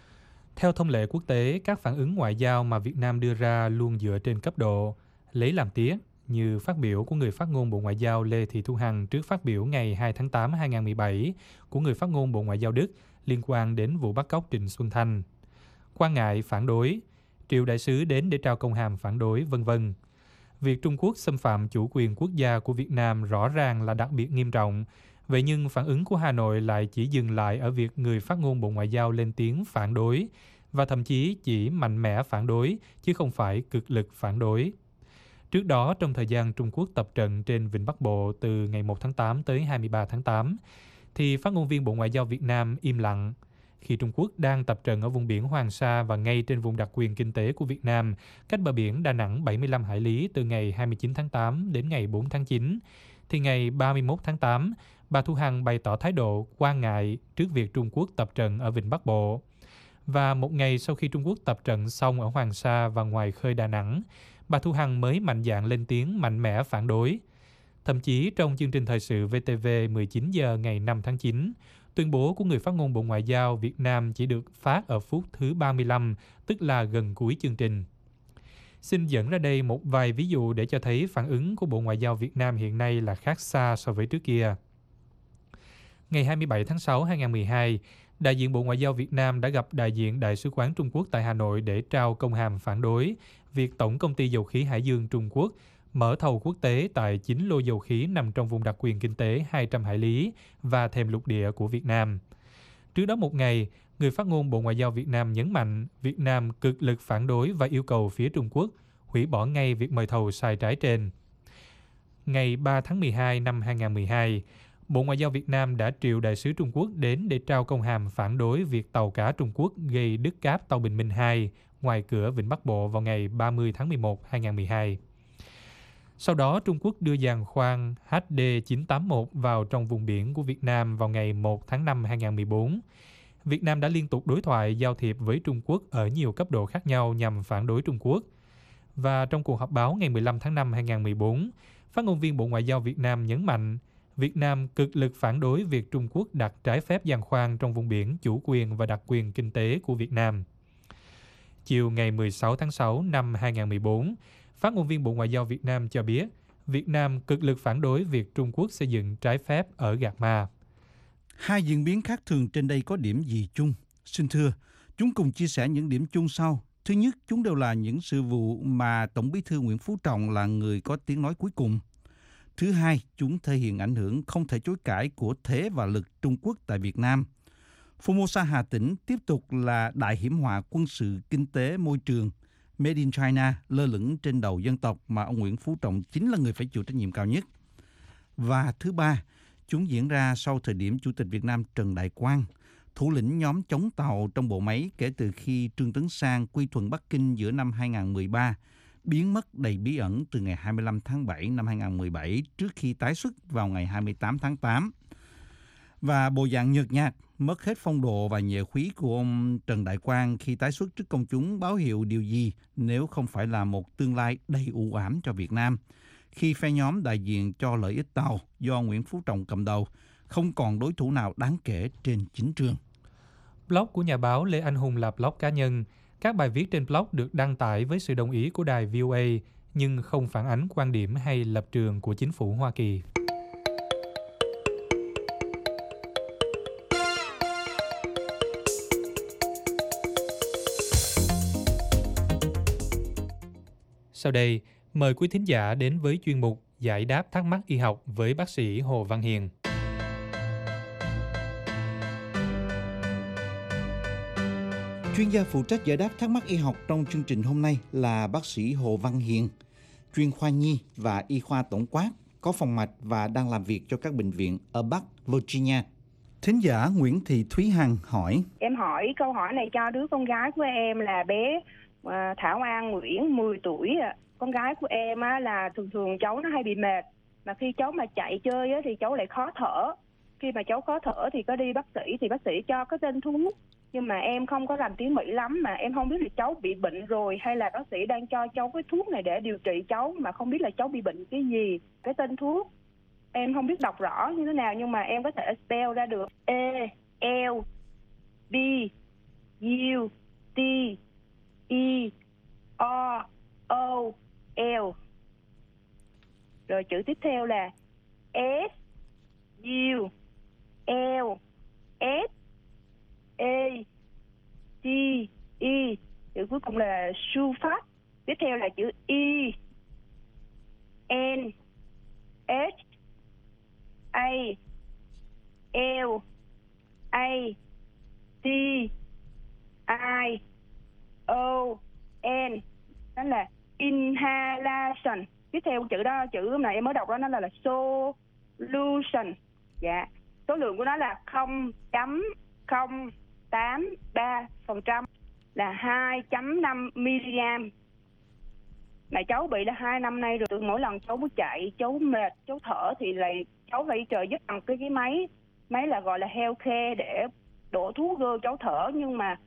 Theo thông lệ quốc tế, các phản ứng ngoại giao mà Việt Nam đưa ra luôn dựa trên cấp độ lấy làm tiếc, như phát biểu của người phát ngôn Bộ Ngoại giao Lê Thị Thu Hằng trước phát biểu ngày 2 tháng 8 2017 của người phát ngôn Bộ Ngoại giao Đức liên quan đến vụ bắt cóc Trịnh Xuân Thanh. Quan ngại phản đối, triệu đại sứ đến để trao công hàm phản đối, v.v. Việc Trung Quốc xâm phạm chủ quyền quốc gia của Việt Nam rõ ràng là đặc biệt nghiêm trọng. Vậy nhưng phản ứng của Hà Nội lại chỉ dừng lại ở việc người phát ngôn Bộ Ngoại giao lên tiếng phản đối và thậm chí chỉ mạnh mẽ phản đối chứ không phải cực lực phản đối. Trước đó, trong thời gian Trung Quốc tập trận trên Vịnh Bắc Bộ từ ngày 1 tháng 8 tới 23 tháng 8, thì phát ngôn viên Bộ Ngoại giao Việt Nam im lặng. Khi Trung Quốc đang tập trận ở vùng biển Hoàng Sa và ngay trên vùng đặc quyền kinh tế của Việt Nam, cách bờ biển Đà Nẵng 75 hải lý từ ngày 29 tháng 8 đến ngày 4 tháng 9, thì ngày 31 tháng 8, bà Thu Hằng bày tỏ thái độ quan ngại trước việc Trung Quốc tập trận ở Vịnh Bắc Bộ. Và một ngày sau khi Trung Quốc tập trận xong ở Hoàng Sa và ngoài khơi Đà Nẵng, bà Thu Hằng mới mạnh dạn lên tiếng mạnh mẽ phản đối. Thậm chí trong chương trình thời sự VTV 19 giờ ngày 5 tháng 9, tuyên bố của người phát ngôn Bộ Ngoại giao Việt Nam chỉ được phát ở phút thứ 35, tức là gần cuối chương trình. Xin dẫn ra đây một vài ví dụ để cho thấy phản ứng của Bộ Ngoại giao Việt Nam hiện nay là khác xa so với trước kia. Ngày 27 tháng 6 2012, đại diện Bộ Ngoại giao Việt Nam đã gặp đại diện Đại sứ quán Trung Quốc tại Hà Nội để trao công hàm phản đối việc Tổng công ty Dầu khí Hải dương Trung Quốc mở thầu quốc tế tại 9 lô dầu khí nằm trong vùng đặc quyền kinh tế 200 hải lý và thềm lục địa của Việt Nam. Trước đó một ngày, người phát ngôn Bộ Ngoại giao Việt Nam nhấn mạnh Việt Nam cực lực phản đối và yêu cầu phía Trung Quốc hủy bỏ ngay việc mời thầu sai trái trên. Ngày 3 tháng 12 năm 2012, Bộ Ngoại giao Việt Nam đã triệu đại sứ Trung Quốc đến để trao công hàm phản đối việc tàu cá Trung Quốc gây đứt cáp tàu Bình Minh 2 ngoài cửa Vịnh Bắc Bộ vào ngày 30 tháng 11 2012. Sau đó, Trung Quốc đưa giàn khoan HD981 vào trong vùng biển của Việt Nam vào ngày 1 tháng 5 2014. Việt Nam đã liên tục đối thoại giao thiệp với Trung Quốc ở nhiều cấp độ khác nhau nhằm phản đối Trung Quốc. Và trong cuộc họp báo ngày 15 tháng 5 2014, phát ngôn viên Bộ Ngoại giao Việt Nam nhấn mạnh Việt Nam cực lực phản đối việc Trung Quốc đặt trái phép giàn khoan trong vùng biển chủ quyền và đặc quyền kinh tế của Việt Nam. Chiều ngày 16 tháng 6 năm 2014, phát ngôn viên Bộ Ngoại giao Việt Nam cho biết Việt Nam cực lực phản đối việc Trung Quốc xây dựng trái phép ở Gạc Ma. Hai diễn biến khác thường trên đây có điểm gì chung? Xin thưa, chúng cùng chia sẻ những điểm chung sau. Thứ nhất, chúng đều là những sự vụ mà Tổng Bí thư Nguyễn Phú Trọng là người có tiếng nói cuối cùng. Thứ hai, chúng thể hiện ảnh hưởng không thể chối cãi của thế và lực Trung Quốc tại Việt Nam. Formosa Hà Tĩnh tiếp tục là đại hiểm họa quân sự, kinh tế, môi trường, Made in China lơ lửng trên đầu dân tộc mà ông Nguyễn Phú Trọng chính là người phải chịu trách nhiệm cao nhất. Và thứ ba, chúng diễn ra sau thời điểm Chủ tịch Việt Nam Trần Đại Quang, thủ lĩnh nhóm chống Tàu trong bộ máy kể từ khi Trương Tấn Sang quy thuận Bắc Kinh giữa năm 2013, biến mất đầy bí ẩn từ ngày 25 tháng 7 năm 2017 trước khi tái xuất vào ngày 28 tháng 8. Và bộ dạng nhợt nhạt, mất hết phong độ và nhuệ khí của ông Trần Đại Quang khi tái xuất trước công chúng báo hiệu điều gì nếu không phải là một tương lai đầy u ám cho Việt Nam, khi phe nhóm đại diện cho lợi ích Tàu do Nguyễn Phú Trọng cầm đầu không còn đối thủ nào đáng kể trên chính trường. Blog của nhà báo Lê Anh Hùng là blog cá nhân. Các bài viết trên blog được đăng tải với sự đồng ý của đài VOA nhưng không phản ánh quan điểm hay lập trường của chính phủ Hoa Kỳ. Sau đây, mời quý thính giả đến với chuyên mục Giải đáp thắc mắc y học với bác sĩ Hồ Văn Hiền. Chuyên gia phụ trách giải đáp thắc mắc y học trong chương trình hôm nay là bác sĩ Hồ Văn Hiền, chuyên khoa nhi và y khoa tổng quát, có phòng mạch và đang làm việc cho các bệnh viện ở Bắc Virginia. Thính giả Nguyễn Thị Thúy Hằng hỏi: Em hỏi câu hỏi này cho đứa con gái của em là bé Thảo An Nguyễn, 10 tuổi. Con gái của em là thường cháu nó hay bị mệt, mà khi cháu mà chạy chơi thì cháu lại khó thở. Khi mà cháu khó thở thì có đi bác sĩ, thì bác sĩ cho cái tên thuốc, nhưng mà em không có làm tiếng Mỹ lắm, mà em không biết là cháu bị bệnh rồi hay là bác sĩ đang cho cháu cái thuốc này để điều trị cháu, mà không biết là cháu bị bệnh cái gì. Cái tên thuốc em không biết đọc rõ như thế nào, nhưng mà em có thể spell ra được: E L B U T E R O L. Rồi chữ tiếp theo là S U L S A T E. Chữ cuối cùng là sulfat. Tiếp theo là chữ E N H A L A T I O N. Đó là inhalation. Tiếp theo chữ đó, chữ này em mới đọc đó, nó là solution. Dạ. Số lượng của nó là 0.083%, là 2.5 mg. Mà cháu bị là 2 năm nay rồi. Từ mỗi lần cháu muốn chạy, cháu mệt, cháu thở thì lại cháu phải trợ giúp bằng cái máy là gọi là healthcare để đổ thuốc vô cháu thở. Nhưng mà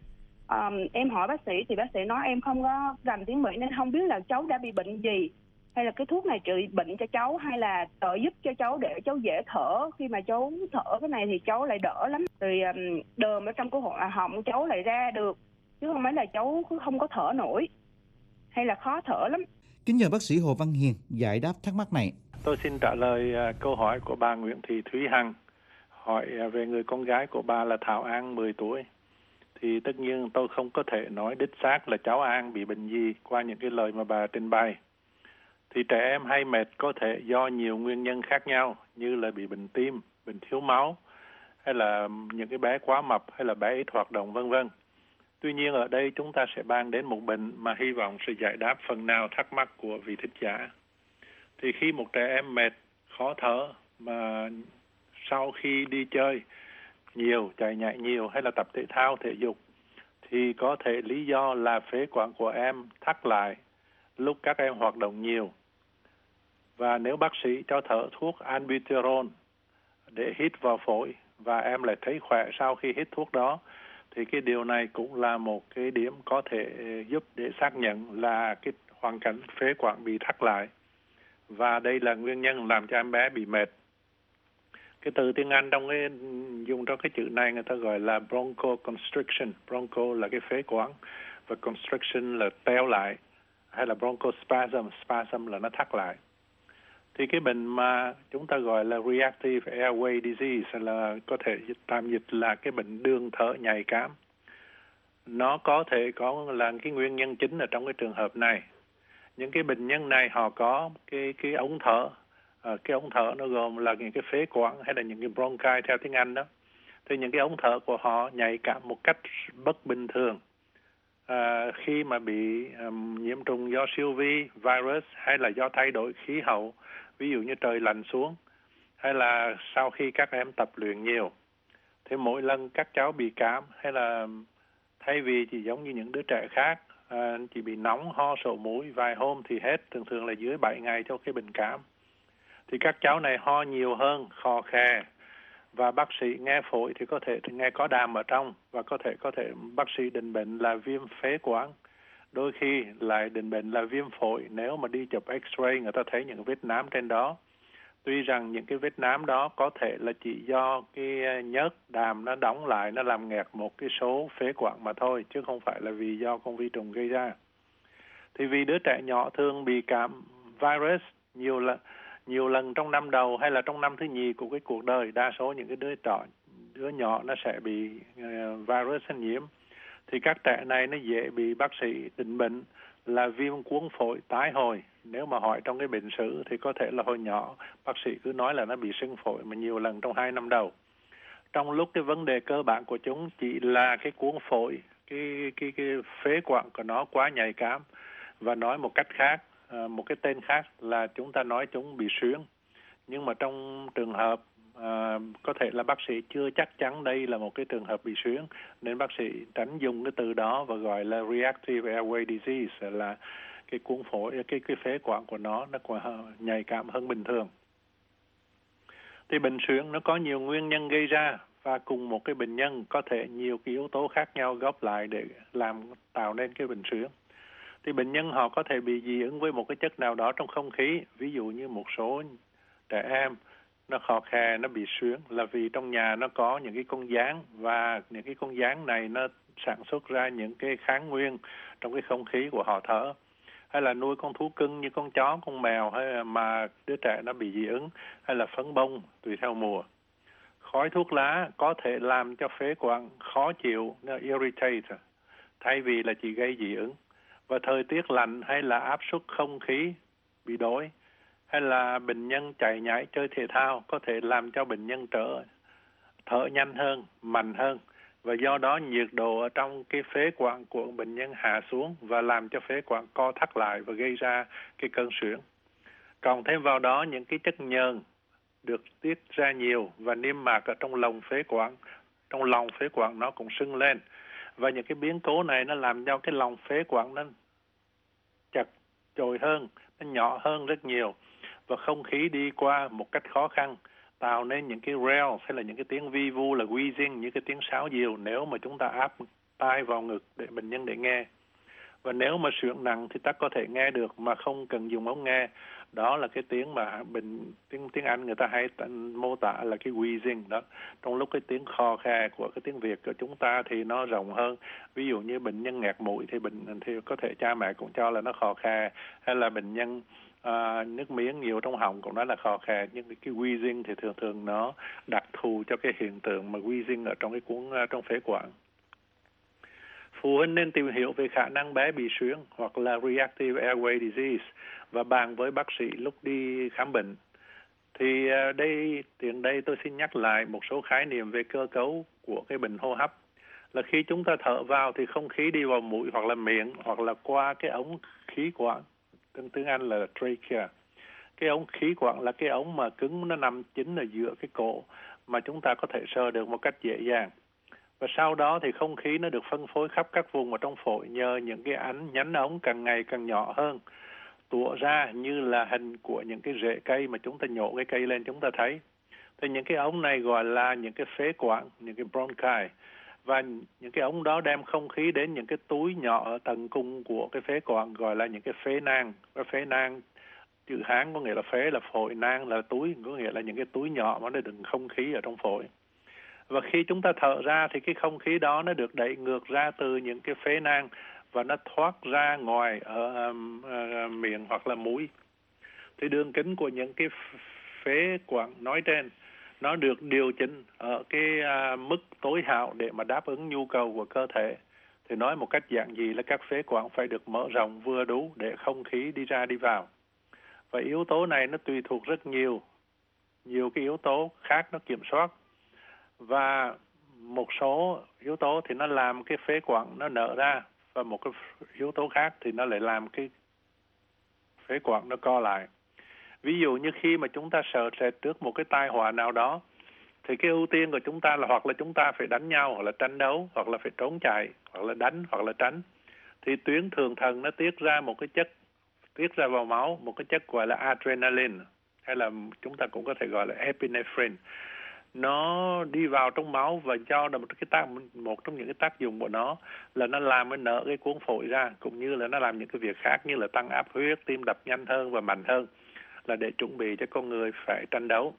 em hỏi bác sĩ thì bác sĩ nói em không có rành tiếng Mỹ nên không biết là cháu đã bị bệnh gì, hay là cái thuốc này trị bệnh cho cháu, hay là trợ giúp cho cháu để cháu dễ thở. Khi mà cháu thở cái này thì cháu lại đỡ lắm, rồi đờm ở trong cái họng cháu lại ra được, chứ không phải là cháu không có thở nổi hay là khó thở lắm. Kính nhờ bác sĩ Hồ Văn Hiền giải đáp thắc mắc này. Tôi xin trả lời câu hỏi của bà Nguyễn Thị Thúy Hằng, hỏi về người con gái của bà là Thảo An 10 tuổi. Thì tất nhiên tôi không có thể nói đích xác là cháu An bị bệnh gì qua những cái lời mà bà trình bày. Thì trẻ em hay mệt có thể do nhiều nguyên nhân khác nhau, như là bị bệnh tim, bệnh thiếu máu, hay là những cái bé quá mập, hay là bé ít hoạt động vân vân. Tuy nhiên ở đây chúng ta sẽ bàn đến một bệnh mà hy vọng sẽ giải đáp phần nào thắc mắc của vị thính giả. Thì khi một trẻ em mệt, khó thở mà sau khi đi chơi nhiều, chạy nhảy nhiều hay là tập thể thao, thể dục, thì có thể lý do là phế quản của em thắt lại lúc các em hoạt động nhiều. Và nếu bác sĩ cho thở thuốc albuterol để hít vào phổi và em lại thấy khỏe sau khi hít thuốc đó, thì cái điều này cũng là một cái điểm có thể giúp để xác nhận là cái hoàn cảnh phế quản bị thắt lại. Và đây là nguyên nhân làm cho em bé bị mệt. Cái từ tiếng Anh trong cái dùng trong cái chữ này người ta gọi là bronchoconstriction. Broncho là cái phế quản và constriction là teo lại, hay là bronchospasm, spasm là nó thắt lại. Thì cái bệnh mà chúng ta gọi là reactive airway disease, hay là có thể tạm dịch là cái bệnh đường thở nhạy cảm, nó có thể có là cái nguyên nhân chính ở trong cái trường hợp này. Những cái bệnh nhân này họ có cái ống thở. Cái ống thở nó gồm là những cái phế quản hay là những cái bronchi theo tiếng Anh đó. Thì những cái ống thở của họ nhạy cảm một cách bất bình thường. Khi mà bị nhiễm trùng do siêu vi, virus, hay là do thay đổi khí hậu, ví dụ như trời lạnh xuống, hay là sau khi các em tập luyện nhiều. Thì mỗi lần các cháu bị cảm, hay là thay vì chỉ giống như những đứa trẻ khác, chỉ bị nóng, ho, sổ mũi vài hôm thì hết, thường thường là dưới 7 ngày cho cái bệnh cảm. Thì các cháu này ho nhiều hơn, khò khè, và bác sĩ nghe phổi thì có thể nghe có đàm ở trong, và có thể bác sĩ định bệnh là viêm phế quản, đôi khi lại định bệnh là viêm phổi nếu mà đi chụp X-ray người ta thấy những vết nám trên đó. Tuy rằng những cái vết nám đó có thể là chỉ do cái nhớt đàm nó đóng lại, nó làm nghẹt một cái số phế quản mà thôi, chứ không phải là vì do con vi trùng gây ra. Thì vì đứa trẻ nhỏ thường bị cảm virus nhiều lần trong năm đầu hay là trong năm thứ nhì của cái cuộc đời, đa số những cái đứa nhỏ nó sẽ bị virus nhiễm. Thì các trẻ này nó dễ bị bác sĩ định bệnh là viêm cuống phổi tái hồi. Nếu mà hỏi trong cái bệnh sử thì có thể là hồi nhỏ bác sĩ cứ nói là nó bị sưng phổi mà nhiều lần trong 2 năm đầu. Trong lúc cái vấn đề cơ bản của chúng chỉ là cái cuống phổi, cái phế quản của nó quá nhạy cảm. Và nói một cách khác một cái tên khác là chúng ta nói chúng bị suyễn. Nhưng mà trong trường hợp có thể là bác sĩ chưa chắc chắn đây là một cái trường hợp bị suyễn, nên bác sĩ tránh dùng cái từ đó và gọi là reactive airway disease, là cái cuống phổi, cái phế quản của nó còn nhạy cảm hơn bình thường. Thì bệnh suyễn nó có nhiều nguyên nhân gây ra, và cùng một cái bệnh nhân có thể nhiều cái yếu tố khác nhau góp lại để tạo nên cái bệnh suyễn. Thì bệnh nhân họ có thể bị dị ứng với một cái chất nào đó trong không khí. Ví dụ như một số trẻ em nó khò khè, nó bị suyễn là vì trong nhà nó có những cái con gián, và những cái con gián này nó sản xuất ra những cái kháng nguyên trong cái không khí của họ thở. Hay là nuôi con thú cưng như con chó, con mèo, hay mà đứa trẻ nó bị dị ứng, hay là phấn bông tùy theo mùa. Khói thuốc lá có thể làm cho phế quản khó chịu, nó irritate, thay vì là chỉ gây dị ứng. Và thời tiết lạnh hay là áp suất không khí bị đổi, hay là bệnh nhân chạy nhảy chơi thể thao có thể làm cho bệnh nhân thở nhanh hơn, mạnh hơn. Và do đó nhiệt độ ở trong cái phế quản của bệnh nhân hạ xuống và làm cho phế quản co thắt lại và gây ra cái cơn suyễn. Còn thêm vào đó những cái chất nhờn được tiết ra nhiều và niêm mạc ở trong lòng phế quản nó cũng sưng lên. Và những cái biến cố này nó làm cho cái lòng phế quản nó chật chội hơn, nó nhỏ hơn rất nhiều, và không khí đi qua một cách khó khăn, tạo nên những cái rel hay là những cái tiếng vi vu là wheezing, những cái tiếng sáo diều nếu mà chúng ta áp tai vào ngực để bệnh nhân để nghe. Và nếu mà suyễn nặng thì ta có thể nghe được mà không cần dùng ống nghe. Đó là cái tiếng mà tiếng Anh người ta hay mô tả là cái wheezing đó. Trong lúc cái tiếng khò khè của cái tiếng Việt của chúng ta thì nó rộng hơn. Ví dụ như bệnh nhân nghẹt mũi thì có thể cha mẹ cũng cho là nó khò khè, hay là bệnh nhân nước miếng nhiều trong họng cũng nói là khò khè. Nhưng cái wheezing thì thường nó đặc thù cho cái hiện tượng mà wheezing ở trong trong phế quản. Phụ huynh nên tìm hiểu về khả năng bé bị suyễn hoặc là reactive airway disease và bàn với bác sĩ lúc đi khám bệnh. Thì tiện đây tôi xin nhắc lại một số khái niệm về cơ cấu của cái bệnh hô hấp. Là khi chúng ta thở vào thì không khí đi vào mũi hoặc là miệng hoặc là qua cái ống khí quản, tiếng Anh là trachea. Cái ống khí quản là cái ống mà cứng, nó nằm chính ở giữa cái cổ mà chúng ta có thể sờ được một cách dễ dàng. Và sau đó thì không khí nó được phân phối khắp các vùng ở trong phổi nhờ những cái nhánh ống càng ngày càng nhỏ hơn, tủa ra như là hình của những cái rễ cây mà chúng ta nhổ cái cây lên chúng ta thấy. Thì những cái ống này gọi là những cái phế quản, những cái bronchi. Và những cái ống đó đem không khí đến những cái túi nhỏ ở tầng cung của cái phế quản gọi là những cái phế nang. Và phế nang chữ Hán có nghĩa là phế là phổi, nang là túi, có nghĩa là những cái túi nhỏ mà nó đựng không khí ở trong phổi. Và khi chúng ta thở ra thì cái không khí đó nó được đẩy ngược ra từ những cái phế nang và nó thoát ra ngoài ở miệng hoặc là mũi. Thì đường kính của những cái phế quản nói trên nó được điều chỉnh ở cái mức tối hảo để mà đáp ứng nhu cầu của cơ thể. Thì nói một cách giản dị là các phế quản phải được mở rộng vừa đủ để không khí đi ra đi vào. Và yếu tố này nó tùy thuộc rất nhiều cái yếu tố khác nó kiểm soát. Và một số yếu tố thì nó làm cái phế quản nó nở ra, và một cái yếu tố khác thì nó lại làm cái phế quản nó co lại. Ví dụ như khi mà chúng ta sợ sệt trước một cái tai họa nào đó thì cái ưu tiên của chúng ta là hoặc là chúng ta phải đánh nhau, hoặc là tranh đấu, hoặc là phải trốn chạy, hoặc là đánh, hoặc là tránh. Thì tuyến thượng thận nó tiết ra một cái chất, tiết ra vào máu một cái chất gọi là adrenaline, hay là chúng ta cũng có thể gọi là epinephrine. Nó đi vào trong máu và cho một trong những cái tác dụng của nó là nó làm nó nở cái cuống phổi ra, cũng như là nó làm những cái việc khác như là tăng áp huyết, tim đập nhanh hơn và mạnh hơn, là để chuẩn bị cho con người phải tranh đấu.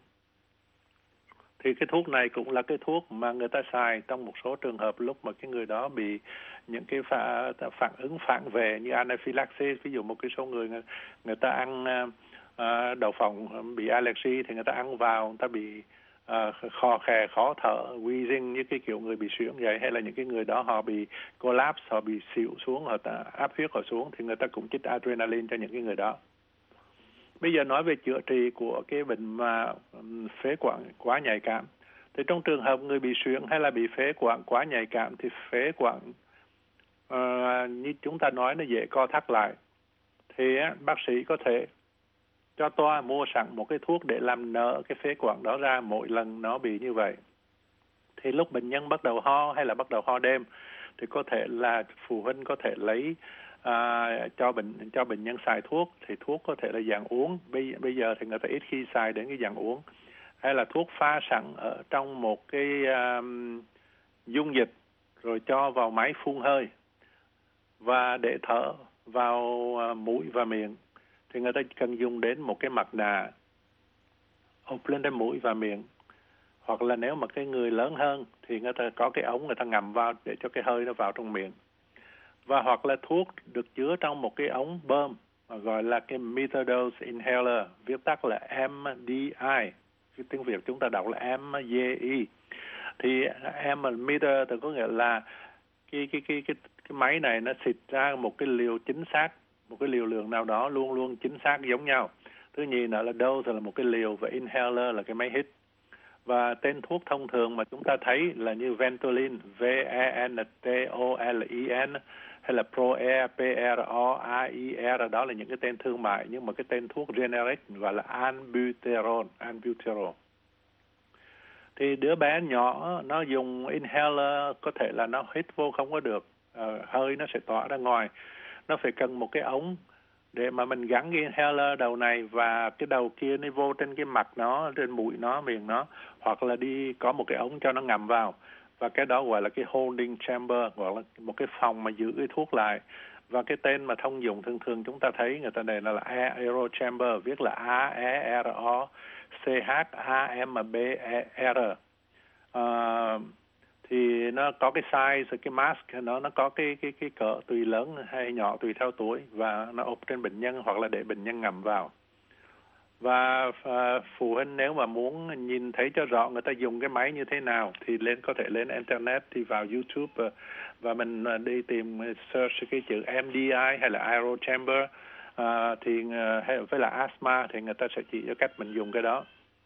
Thì cái thuốc này cũng là cái thuốc mà người ta xài trong một số trường hợp lúc mà cái người đó bị những cái phản ứng phản vệ như anaphylaxis. Ví dụ một cái số người ta ăn đậu phộng bị allergy thì người ta ăn vào, người ta bị khò khè, khó thở, wheezing như cái kiểu người bị suyễn vậy, hay là những cái người đó họ bị collapse, họ bị xỉu xuống, họ áp huyết họ xuống thì người ta cũng chích adrenaline cho những cái người đó. Bây giờ nói về chữa trị của cái bệnh mà phế quản quá nhạy cảm. Thì trong trường hợp người bị suyễn hay là bị phế quản quá nhạy cảm thì phế quản như chúng ta nói nó dễ co thắt lại. thì bác sĩ có thể cho toa mua sẵn một cái thuốc để làm nở cái phế quản đó ra mỗi lần nó bị như vậy. Thì lúc bệnh nhân bắt đầu ho hay là bắt đầu ho đêm thì có thể là phụ huynh có thể lấy cho bệnh nhân xài thuốc, thì thuốc có thể là dạng uống. Bây giờ thì người ta ít khi xài đến cái dạng uống, hay là thuốc pha sẵn ở trong một cái dung dịch rồi cho vào máy phun hơi và để thở vào mũi và miệng. Thì người ta cần dùng đến một cái mặt nạ ốp lên đến mũi và miệng, hoặc là nếu mà cái người lớn hơn thì người ta có cái ống người ta ngậm vào để cho cái hơi nó vào trong miệng. Và hoặc là thuốc được chứa trong một cái ống bơm gọi là cái metered dose inhaler, viết tắt là MDI, tiếng Việt chúng ta đọc là MDI. Thì meter thì có nghĩa là cái máy này nó xịt ra một cái liều chính xác, một cái liều lượng nào đó luôn luôn chính xác giống nhau. Thứ nhì là dose là một cái liều và inhaler là cái máy hít. Và tên thuốc thông thường mà chúng ta thấy là như Ventolin, Ventolin, hay là ProAir, PROAIR, đó là những cái tên thương mại, nhưng mà cái tên thuốc generic gọi là Albuterol. Thì đứa bé nhỏ nó dùng inhaler có thể là nó hít vô không có được, hơi nó sẽ tỏa ra ngoài. Nó phải cần một cái ống để mà mình gắn cái inhaler đầu này và cái đầu kia nó vô trên cái mặt nó, trên mũi nó, miệng nó, hoặc là đi có một cái ống cho nó ngầm vào. Và cái đó gọi là cái holding chamber, gọi là một cái phòng mà giữ cái thuốc lại. Và cái tên mà thông dụng thường thường chúng ta thấy người ta đề là aero chamber, viết là AEROCHAMBER. Thì nó có cái size, cái mask nó có cái cỡ tùy lớn hay nhỏ tùy theo tuổi, và nó ốp trên bệnh nhân hoặc là để bệnh nhân ngậm vào. Và phụ huynh nếu mà muốn nhìn thấy cho rõ người ta dùng cái máy như thế nào thì có thể lên internet, thì vào YouTube và mình đi tìm search cái chữ MDI hay là aero chamber thì với là asthma thì người ta sẽ chỉ cho cách mình dùng cái đó.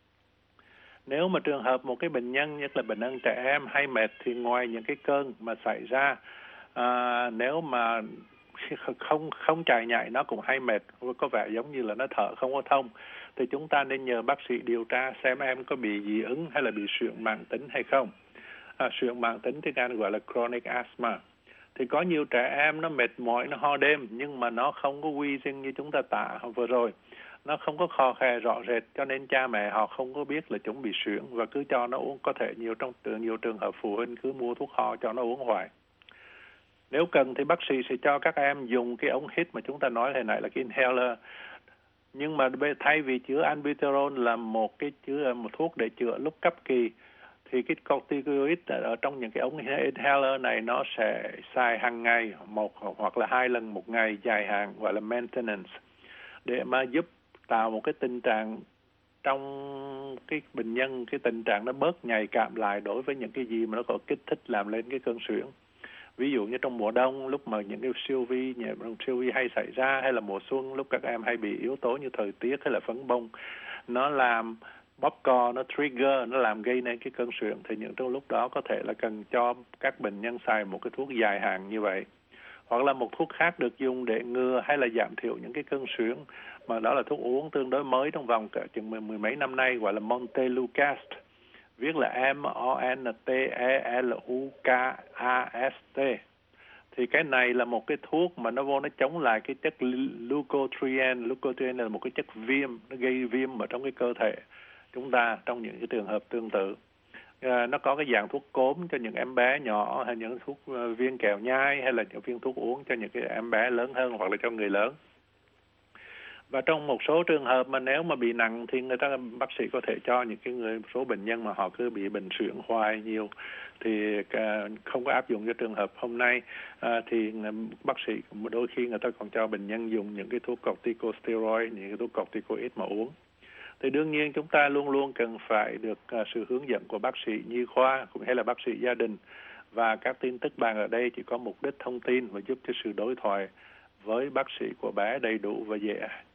Nếu mà trường hợp một cái bệnh nhân, nhất là bệnh nhân trẻ em hay mệt, thì ngoài những cái cơn mà xảy ra, nếu mà không chạy nhảy nó cũng hay mệt, có vẻ giống như là nó thở không có thông, thì chúng ta nên nhờ bác sĩ điều tra xem em có bị dị ứng hay là bị suyễn mãn tính hay không. Suyễn mãn tính thì người gọi là chronic asthma. Thì có nhiều trẻ em nó mệt mỏi, nó ho đêm, nhưng mà nó không có wheezing như chúng ta tả vừa rồi. Nó không có khò khè rõ rệt, cho nên cha mẹ họ không có biết là chúng bị suyễn và cứ cho nó uống. Có thể nhiều trường hợp phụ huynh cứ mua thuốc ho cho nó uống hoài. Nếu cần thì bác sĩ sẽ cho các em dùng cái ống hít mà chúng ta nói hồi nãy là cái inhaler. Nhưng mà thay vì chứa albuterol là một thuốc để chữa lúc cấp kỳ, thì cái corticoid ở trong những cái ống inhaler này nó sẽ xài hàng ngày, một hoặc là 2 lần một ngày dài hạn, gọi là maintenance, để mà giúp tạo một cái tình trạng trong cái bệnh nhân, cái tình trạng nó bớt nhạy cảm lại đối với những cái gì mà nó có kích thích làm lên cái cơn suyễn. Ví dụ như trong mùa đông, lúc mà những cái siêu vi hay xảy ra, hay là mùa xuân lúc các em hay bị yếu tố như thời tiết hay là phấn bông, nó làm bóp cò, nó trigger, nó làm gây nên cái cơn suyễn, thì những trong lúc đó có thể là cần cho các bệnh nhân xài một cái thuốc dài hạn như vậy. Hoặc là một thuốc khác được dùng để ngừa hay là giảm thiểu những cái cơn suyễn, mà đó là thuốc uống tương đối mới trong vòng chừng mười mấy năm nay, gọi là Montelukast, viết là Montelukast. Thì cái này là một cái thuốc mà nó vô nó chống lại cái chất leukotriene. Leukotriene là một cái chất viêm, nó gây viêm ở trong cái cơ thể chúng ta trong những cái trường hợp tương tự. Nó có cái dạng thuốc cốm cho những em bé nhỏ, hay những thuốc viên kẹo nhai, hay là những viên thuốc uống cho những cái em bé lớn hơn hoặc là cho người lớn. Và trong một số trường hợp mà nếu mà bị nặng thì bác sĩ có thể cho những cái số bệnh nhân mà họ cứ bị bệnh suyễn hoài nhiều, thì không có áp dụng cho trường hợp hôm nay, thì bác sĩ đôi khi người ta còn cho bệnh nhân dùng những cái thuốc corticosteroid, những cái thuốc corticoid mà uống. Thì đương nhiên chúng ta luôn luôn cần phải được sự hướng dẫn của bác sĩ nhi khoa cũng hay là bác sĩ gia đình, và các tin tức bàn ở đây chỉ có mục đích thông tin và giúp cho sự đối thoại với bác sĩ của bé đầy đủ và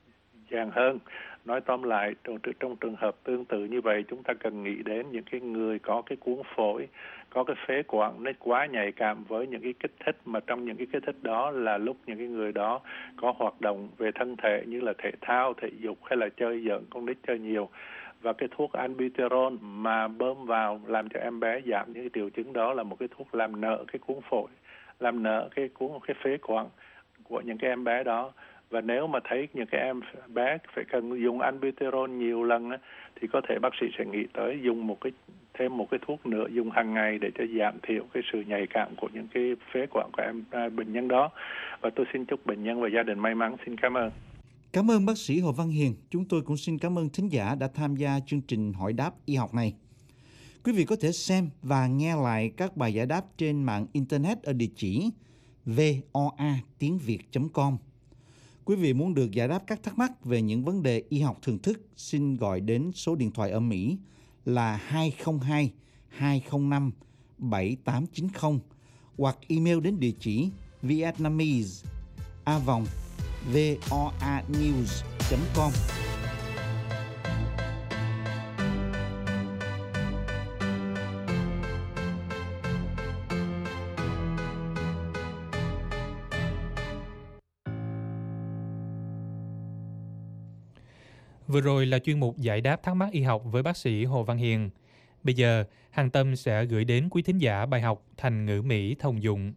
dàng hơn. Nói tóm lại, trong trường hợp tương tự như vậy, chúng ta cần nghĩ đến những cái người có cái cuống phổi, có cái phế quản nó quá nhạy cảm với những cái kích thích, mà trong những cái kích thích đó là lúc những cái người đó có hoạt động về thân thể như là thể thao, thể dục hay là chơi giỡn, con nít chơi nhiều. Và cái thuốc albuterol mà bơm vào làm cho em bé giảm những cái triệu chứng đó là một cái thuốc làm nợ cái cuống phổi, làm nợ cái phế quản của những cái em bé đó. Và nếu mà thấy những cái em bé phải cần dùng albuterol nhiều lần á, thì có thể bác sĩ sẽ nghĩ tới dùng thêm một cái thuốc nữa dùng hàng ngày để cho giảm thiểu cái sự nhạy cảm của những cái phế quản của bệnh nhân đó. Và tôi xin chúc bệnh nhân và gia đình may mắn. Xin cảm ơn. Cảm ơn bác sĩ Hồ Văn Hiền. Chúng tôi cũng xin cảm ơn thính giả đã tham gia chương trình hỏi đáp y học này. Quý vị có thể xem và nghe lại các bài giải đáp trên mạng Internet ở địa chỉ voatiếngviet.com. Quý vị muốn được giải đáp các thắc mắc về những vấn đề y học thường thức, xin gọi đến số điện thoại ở Mỹ là 202 205 7890 hoặc email đến địa chỉ vietnamese@voanews.com. Vừa rồi là chuyên mục giải đáp thắc mắc y học với bác sĩ Hồ Văn Hiền. Bây giờ, Hằng Tâm sẽ gửi đến quý thính giả bài học Thành ngữ Mỹ thông dụng.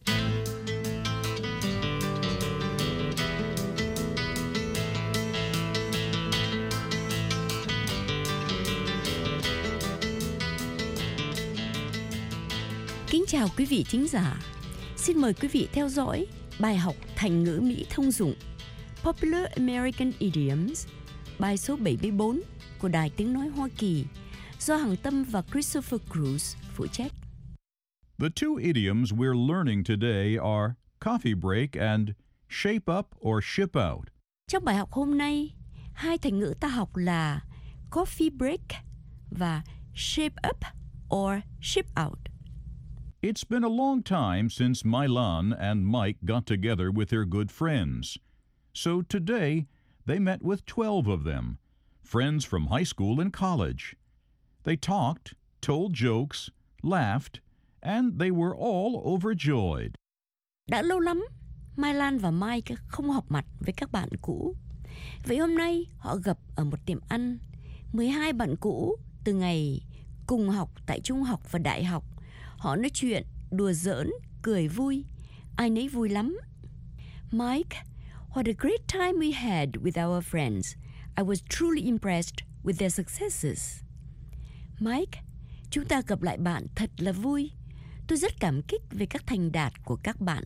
Kính chào quý vị thính giả. Xin mời quý vị theo dõi bài học Thành ngữ Mỹ thông dụng Popular American Idioms, bài số 74 của Đài Tiếng Nói Hoa Kỳ do Hằng Tâm và Christopher Cruz phụ trách. The two idioms we're learning today are coffee break and shape up or ship out. Trong bài học hôm nay, hai thành ngữ ta học là coffee break và shape up or ship out. It's been a long time since Milan and Mike got together with their good friends. So today, they met with 12 of them, friends from high school and college. They talked, told jokes, laughed, and they were all overjoyed. Đã lâu lắm, Mai Lan và Mike không họp mặt với các bạn cũ. Vậy hôm nay họ gặp ở một tiệm ăn. 12 bạn cũ từ ngày cùng học tại trung học và đại học. Họ nói chuyện, đùa giỡn, cười vui. Ai nấy vui lắm. Mike, what a great time we had with our friends. I was truly impressed with their successes. Mike, chúng ta gặp lại bạn thật là vui. Tôi rất cảm kích về các thành đạt của các bạn.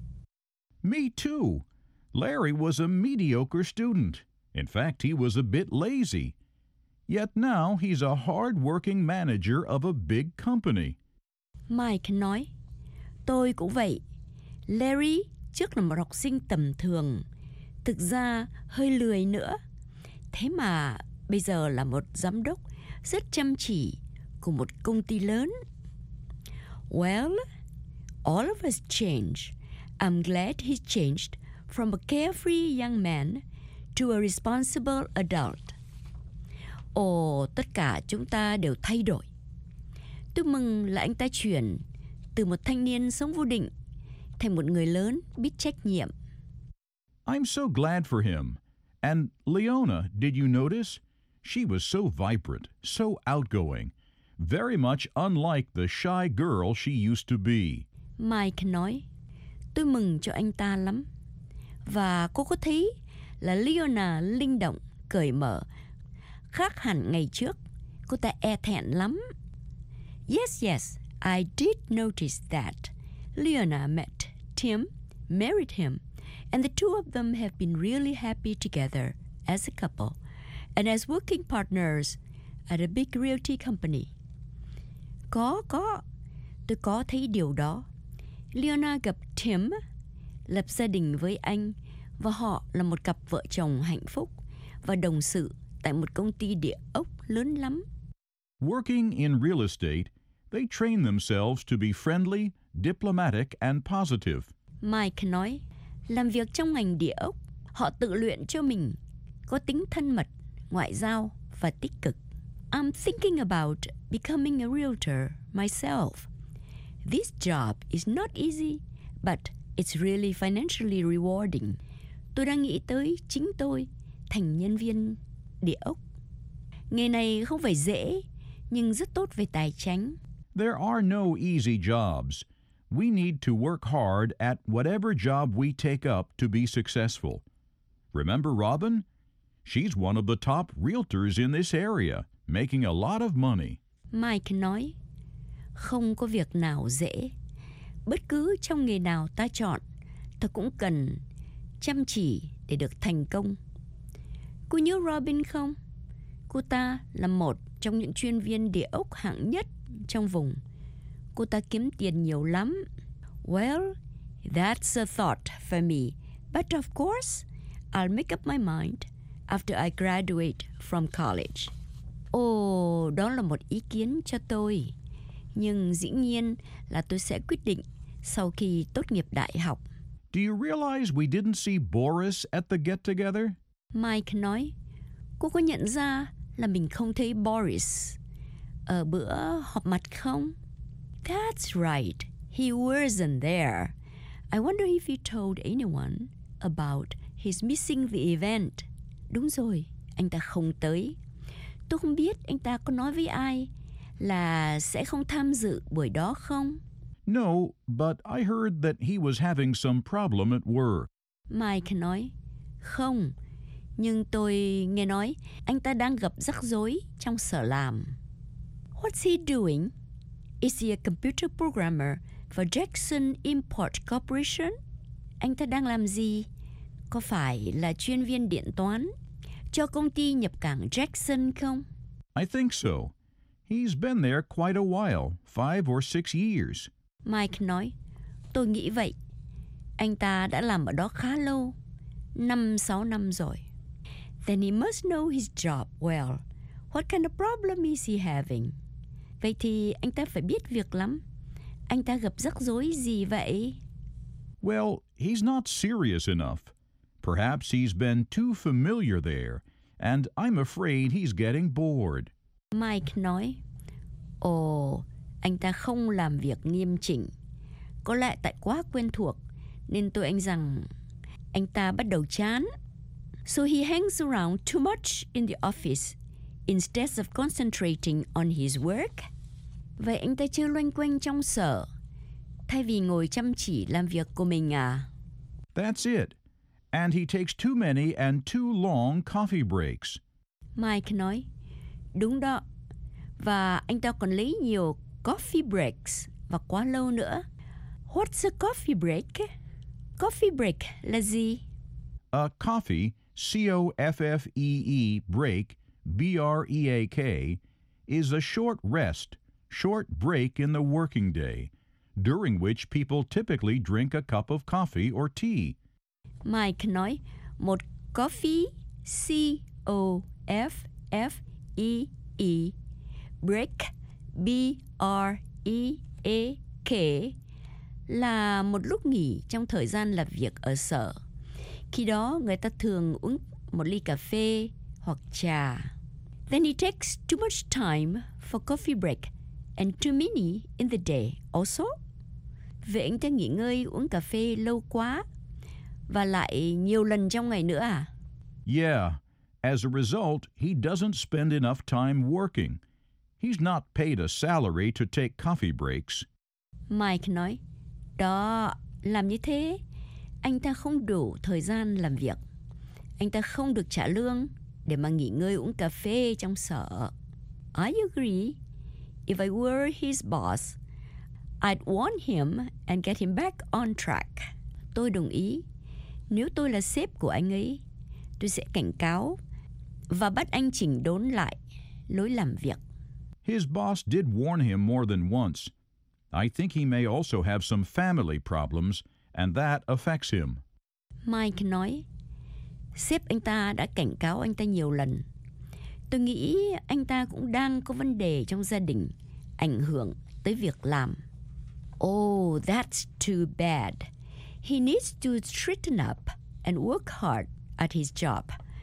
Me too. Larry was a mediocre student. In fact, he was a bit lazy. Yet now he's a hard-working manager of a big company. Mike nói, tôi cũng vậy. Larry trước là một học sinh tầm thường, thực ra hơi lười nữa. Thế mà bây giờ là một giám đốc rất chăm chỉ của một công ty lớn. Well, all of us change. I'm glad he changed from a carefree young man to a responsible adult. Ồ, tất cả chúng ta đều thay đổi. Tôi mừng là anh ta chuyển từ một thanh niên sống vô định thành một người lớn biết trách nhiệm. I'm so glad for him. And Leona, did you notice? She was so vibrant, so outgoing, very much unlike the shy girl she used to be. Mike nói, tôi mừng cho anh ta lắm. Và cô có thấy là Leona linh động, cởi mở, khác hẳn ngày trước. Cô ta e thẹn lắm. Yes, I did notice that. Leona met Tim, married him, and the two of them have been really happy together as a couple and as working partners at a big realty company. Có, tôi có thấy điều đó. Leona gặp Tim, lập gia đình với anh, và họ là một cặp vợ chồng hạnh phúc và đồng sự tại một công ty địa ốc lớn lắm. Working in real estate, they train themselves to be friendly, diplomatic, and positive. Mike nói, làm việc trong ngành địa ốc, họ tự luyện cho mình có tính thân mật, ngoại giao và tích cực. I'm thinking about becoming a realtor myself. This job is not easy, but it's really financially rewarding. Tôi đang nghĩ tới chính tôi thành nhân viên địa ốc. Nghề này không phải dễ, nhưng rất tốt về tài chính. There are no easy jobs. We need to work hard at whatever job we take up to be successful. Remember Robin? She's one of the top realtors in this area, making a lot of money. Mike nói, không có việc nào dễ. Bất cứ trong nghề nào ta chọn, ta cũng cần chăm chỉ để được thành công. Cô nhớ Robin không? Cô ta là một trong những chuyên viên địa ốc hạng nhất trong vùng. Cô ta kiếm tiền nhiều lắm. Well, that's a thought for me. But of course, I'll make up my mind after I graduate from college. Ồ, đó là một ý kiến cho tôi. Nhưng dĩ nhiên là tôi sẽ quyết định sau khi tốt nghiệp đại học. Do you realize we didn't see Boris at the get-together? Mike nói, cô có nhận ra là mình không thấy Boris ở bữa họp mặt không? That's right, he wasn't there. I wonder if he told anyone about his missing the event. Đúng rồi, anh ta không tới. Tôi không biết anh ta có nói với ai là sẽ không tham dự buổi đó không? No, but I heard that he was having some problem at work. Mike nói, không, nhưng tôi nghe nói anh ta đang gặp rắc rối trong sở làm. What's he doing? Is he a computer programmer for Jackson Import Corporation? Anh ta đang làm gì? Có phải là chuyên viên điện toán cho công ty nhập cảng Jackson không? I think so. He's been there quite a while, 5 or 6 years. Mike nói, tôi nghĩ vậy. Anh ta đã làm ở đó khá lâu, 5-6 năm rồi. Then he must know his job well. What kind of problem is he having? Vậy thì anh ta phải biết việc lắm. Anh ta gặp rắc rối gì vậy? Well, he's not serious enough. Perhaps he's been too familiar there, and I'm afraid he's getting bored. Mike nói, ồ, anh ta không làm việc nghiêm chỉnh. Có lẽ tại quá quen thuộc, nên tôi anh rằng anh ta bắt đầu chán. So he hangs around too much in the office instead of concentrating on his work. Vậy anh ta chơi loanh quanh trong sở thay vì ngồi chăm chỉ làm việc của mình à? That's it. And he takes too many and too long coffee breaks. Mike nói, đúng đó. Và anh ta còn lấy nhiều coffee breaks và quá lâu nữa. What's a coffee break? Coffee break là gì? A coffee, C-O-F-F-E-E, break, B-R-E-A-K, is a short rest, short break in the working day, during which people typically drink a cup of coffee or tea. Mike nói, một coffee, C-O-F-F-E-E, break, B-R-E-A-K, là một lúc nghỉ trong thời gian làm việc ở sở. Khi đó người ta thường uống một ly cà phê hoặc trà. Then he takes too much time for coffee break and too many in the day also. Vậy anh ta nghỉ ngơi uống cà phê lâu quá và lại nhiều lần trong ngày nữa à? Yeah. As a result, he doesn't spend enough time working. He's not paid a salary to take coffee breaks. Mike nói, đó, làm như thế, anh ta không đủ thời gian làm việc. Anh ta không được trả lương để mà nghỉ ngơi uống cà phê trong sở. I agree. If I were his boss, I'd warn him and get him back on track. Tôi đồng ý. Nếu tôi là sếp của anh ấy, tôi sẽ cảnh cáo và bắt anh chỉnh đốn lại lối làm việc. His boss did warn him more than once. I think he may also have some family problems, and that affects him. Mike nói, sếp anh ta đã cảnh cáo anh ta nhiều lần. Tôi nghĩ anh ta cũng đang có vấn đề trong gia đình, ảnh hưởng tới việc làm. Oh, that's too bad. He needs to straighten up and work hard at his job.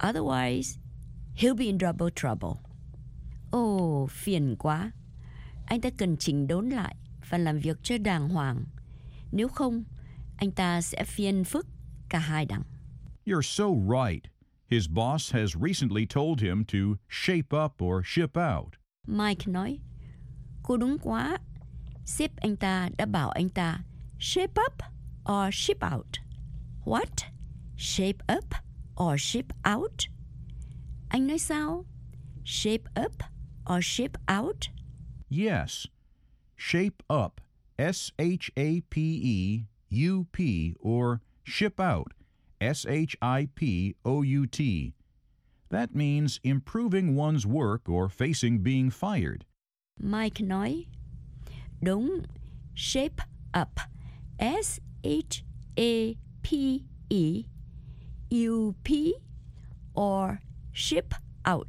Otherwise, he'll be in double trouble. Ồ, phiền quá. Anh ta cần chỉnh đốn lại và làm việc cho đàng hoàng. Nếu không, anh ta sẽ phiền phức cả hai đằng. You're so right. His boss has recently told him to shape up or ship out. Mike nói, cô đúng quá. Sếp anh ta đã bảo anh ta shape up or ship out. What? Shape up or ship out? Anh nói sao? Shape up or ship out? Yes. Shape up, S-H-A-P-E-U-P, or ship out, S-H-I-P-O-U-T. That means improving one's work or facing being fired. Mike nói, đúng, shape up, S-H-A-P-E-U-P, or ship out,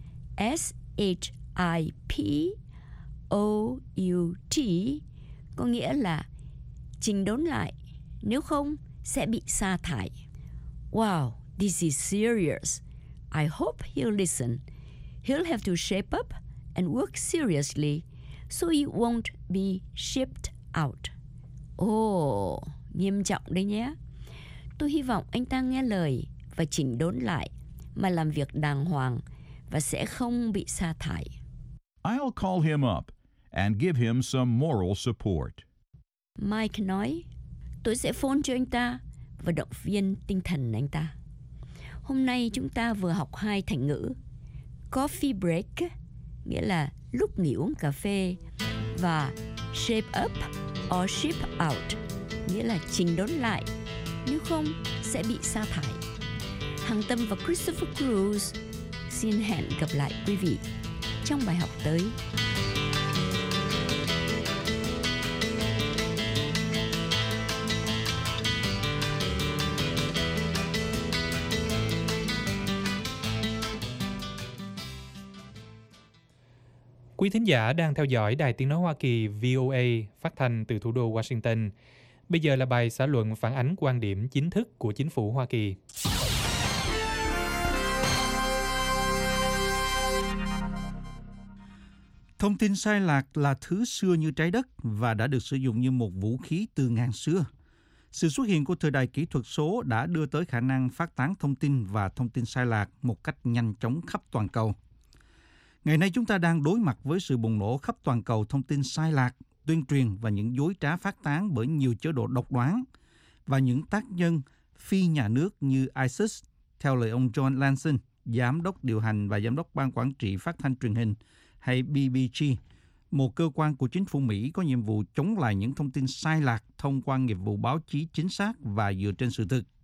S-H-I-P-O-U-T, có nghĩa là chỉnh đốn lại, nếu không sẽ bị sa thải. Wow, this is serious. I hope he'll listen. He'll have to shape up and work seriously so he won't be shipped out. Ồ, nghiêm trọng đấy nhé. Tôi hy vọng anh ta nghe lời và chỉnh đốn lại mà làm việc đàng hoàng và sẽ không bị sa thải. I'll call him up and give him some moral support. Mike nói, tôi sẽ phone cho anh ta và động viên tinh thần anh ta. Hôm nay chúng ta vừa học 2 thành ngữ. Coffee break, nghĩa là lúc nghỉ uống cà phê, và shape up or ship out, nghĩa là chỉnh đốn lại, nếu không sẽ bị sa thải. Hằng Tâm và Christopher Cruz xin hẹn gặp lại quý vị trong bài học tới. Quý thính giả đang theo dõi Đài Tiếng Nói Hoa Kỳ VOA phát thanh từ thủ đô Washington. Bây giờ là bài xã luận phản ánh quan điểm chính thức của chính phủ Hoa Kỳ. Thông tin sai lạc là thứ xưa như trái đất và đã được sử dụng như một vũ khí từ ngàn xưa. Sự xuất hiện của thời đại kỹ thuật số đã đưa tới khả năng phát tán thông tin và thông tin sai lạc một cách nhanh chóng khắp toàn cầu. Ngày nay chúng ta đang đối mặt với sự bùng nổ khắp toàn cầu thông tin sai lạc, tuyên truyền và những dối trá phát tán bởi nhiều chế độ độc đoán và những tác nhân phi nhà nước như ISIS, theo lời ông John Lanson, giám đốc điều hành và giám đốc ban quản trị phát thanh truyền hình hay BBG, một cơ quan của chính phủ Mỹ có nhiệm vụ chống lại những thông tin sai lạc thông qua nghiệp vụ báo chí chính xác và dựa trên sự thực.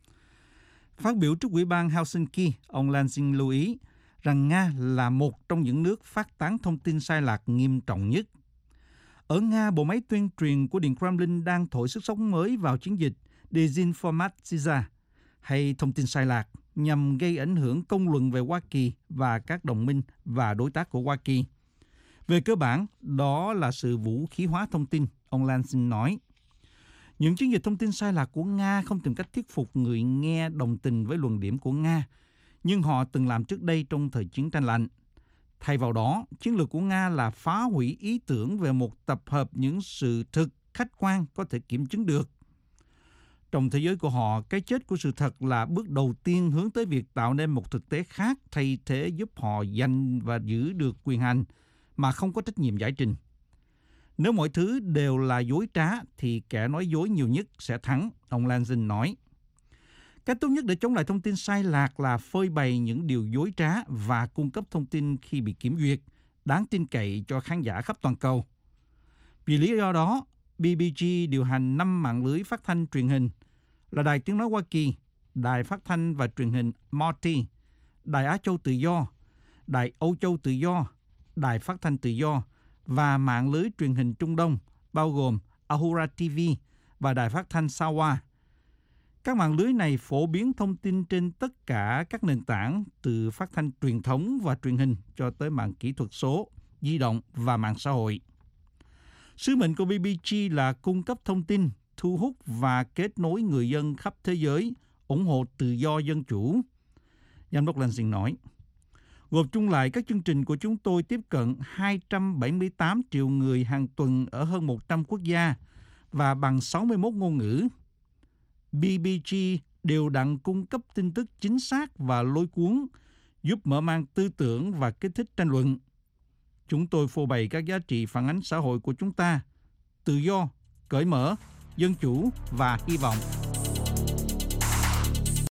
Phát biểu trước Ủy ban Helsinki, ông Lansing lưu ý rằng Nga là một trong những nước phát tán thông tin sai lạc nghiêm trọng nhất. Ở Nga, bộ máy tuyên truyền của Điện Kremlin đang thổi sức sống mới vào chiến dịch Dezinformatsiya, hay thông tin sai lạc, nhằm gây ảnh hưởng công luận về Hoa Kỳ và các đồng minh và đối tác của Hoa Kỳ. Về cơ bản, đó là sự vũ khí hóa thông tin, ông Lansing nói. Những chiến dịch thông tin sai lạc của Nga không tìm cách thuyết phục người nghe đồng tình với luận điểm của Nga, nhưng họ từng làm trước đây trong thời chiến tranh lạnh. Thay vào đó, chiến lược của Nga là phá hủy ý tưởng về một tập hợp những sự thực khách quan có thể kiểm chứng được. Trong thế giới của họ, cái chết của sự thật là bước đầu tiên hướng tới việc tạo nên một thực tế khác thay thế giúp họ giành và giữ được quyền hành mà không có trách nhiệm giải trình. Nếu mọi thứ đều là dối trá thì kẻ nói dối nhiều nhất sẽ thắng, ông Lansing nói. Cách tốt nhất để chống lại thông tin sai lạc là phơi bày những điều dối trá và cung cấp thông tin khi bị kiểm duyệt, đáng tin cậy cho khán giả khắp toàn cầu. Vì lý do đó, BBG điều hành 5 mạng lưới phát thanh truyền hình là Đài Tiếng Nói Hoa Kỳ, Đài Phát thanh và Truyền hình Marty, Đài Á Châu Tự Do, Đài Âu Châu Tự Do, Đài Phát thanh Tự Do và mạng lưới truyền hình Trung Đông bao gồm Ahura TV và Đài Phát thanh Sawa. Các mạng lưới này phổ biến thông tin trên tất cả các nền tảng từ phát thanh truyền thống và truyền hình cho tới mạng kỹ thuật số, di động và mạng xã hội. Sứ mệnh của BBG là cung cấp thông tin, thu hút và kết nối người dân khắp thế giới, ủng hộ tự do dân chủ. Giám đốc Lansing nói. Gộp chung lại, các chương trình của chúng tôi tiếp cận 278 triệu người hàng tuần ở hơn 100 quốc gia và bằng 61 ngôn ngữ. BBG đều đặn cung cấp tin tức chính xác và lôi cuốn, giúp mở mang tư tưởng và kích thích tranh luận. Chúng tôi phô bày các giá trị phản ánh xã hội của chúng ta: tự do, cởi mở, dân chủ và hy vọng.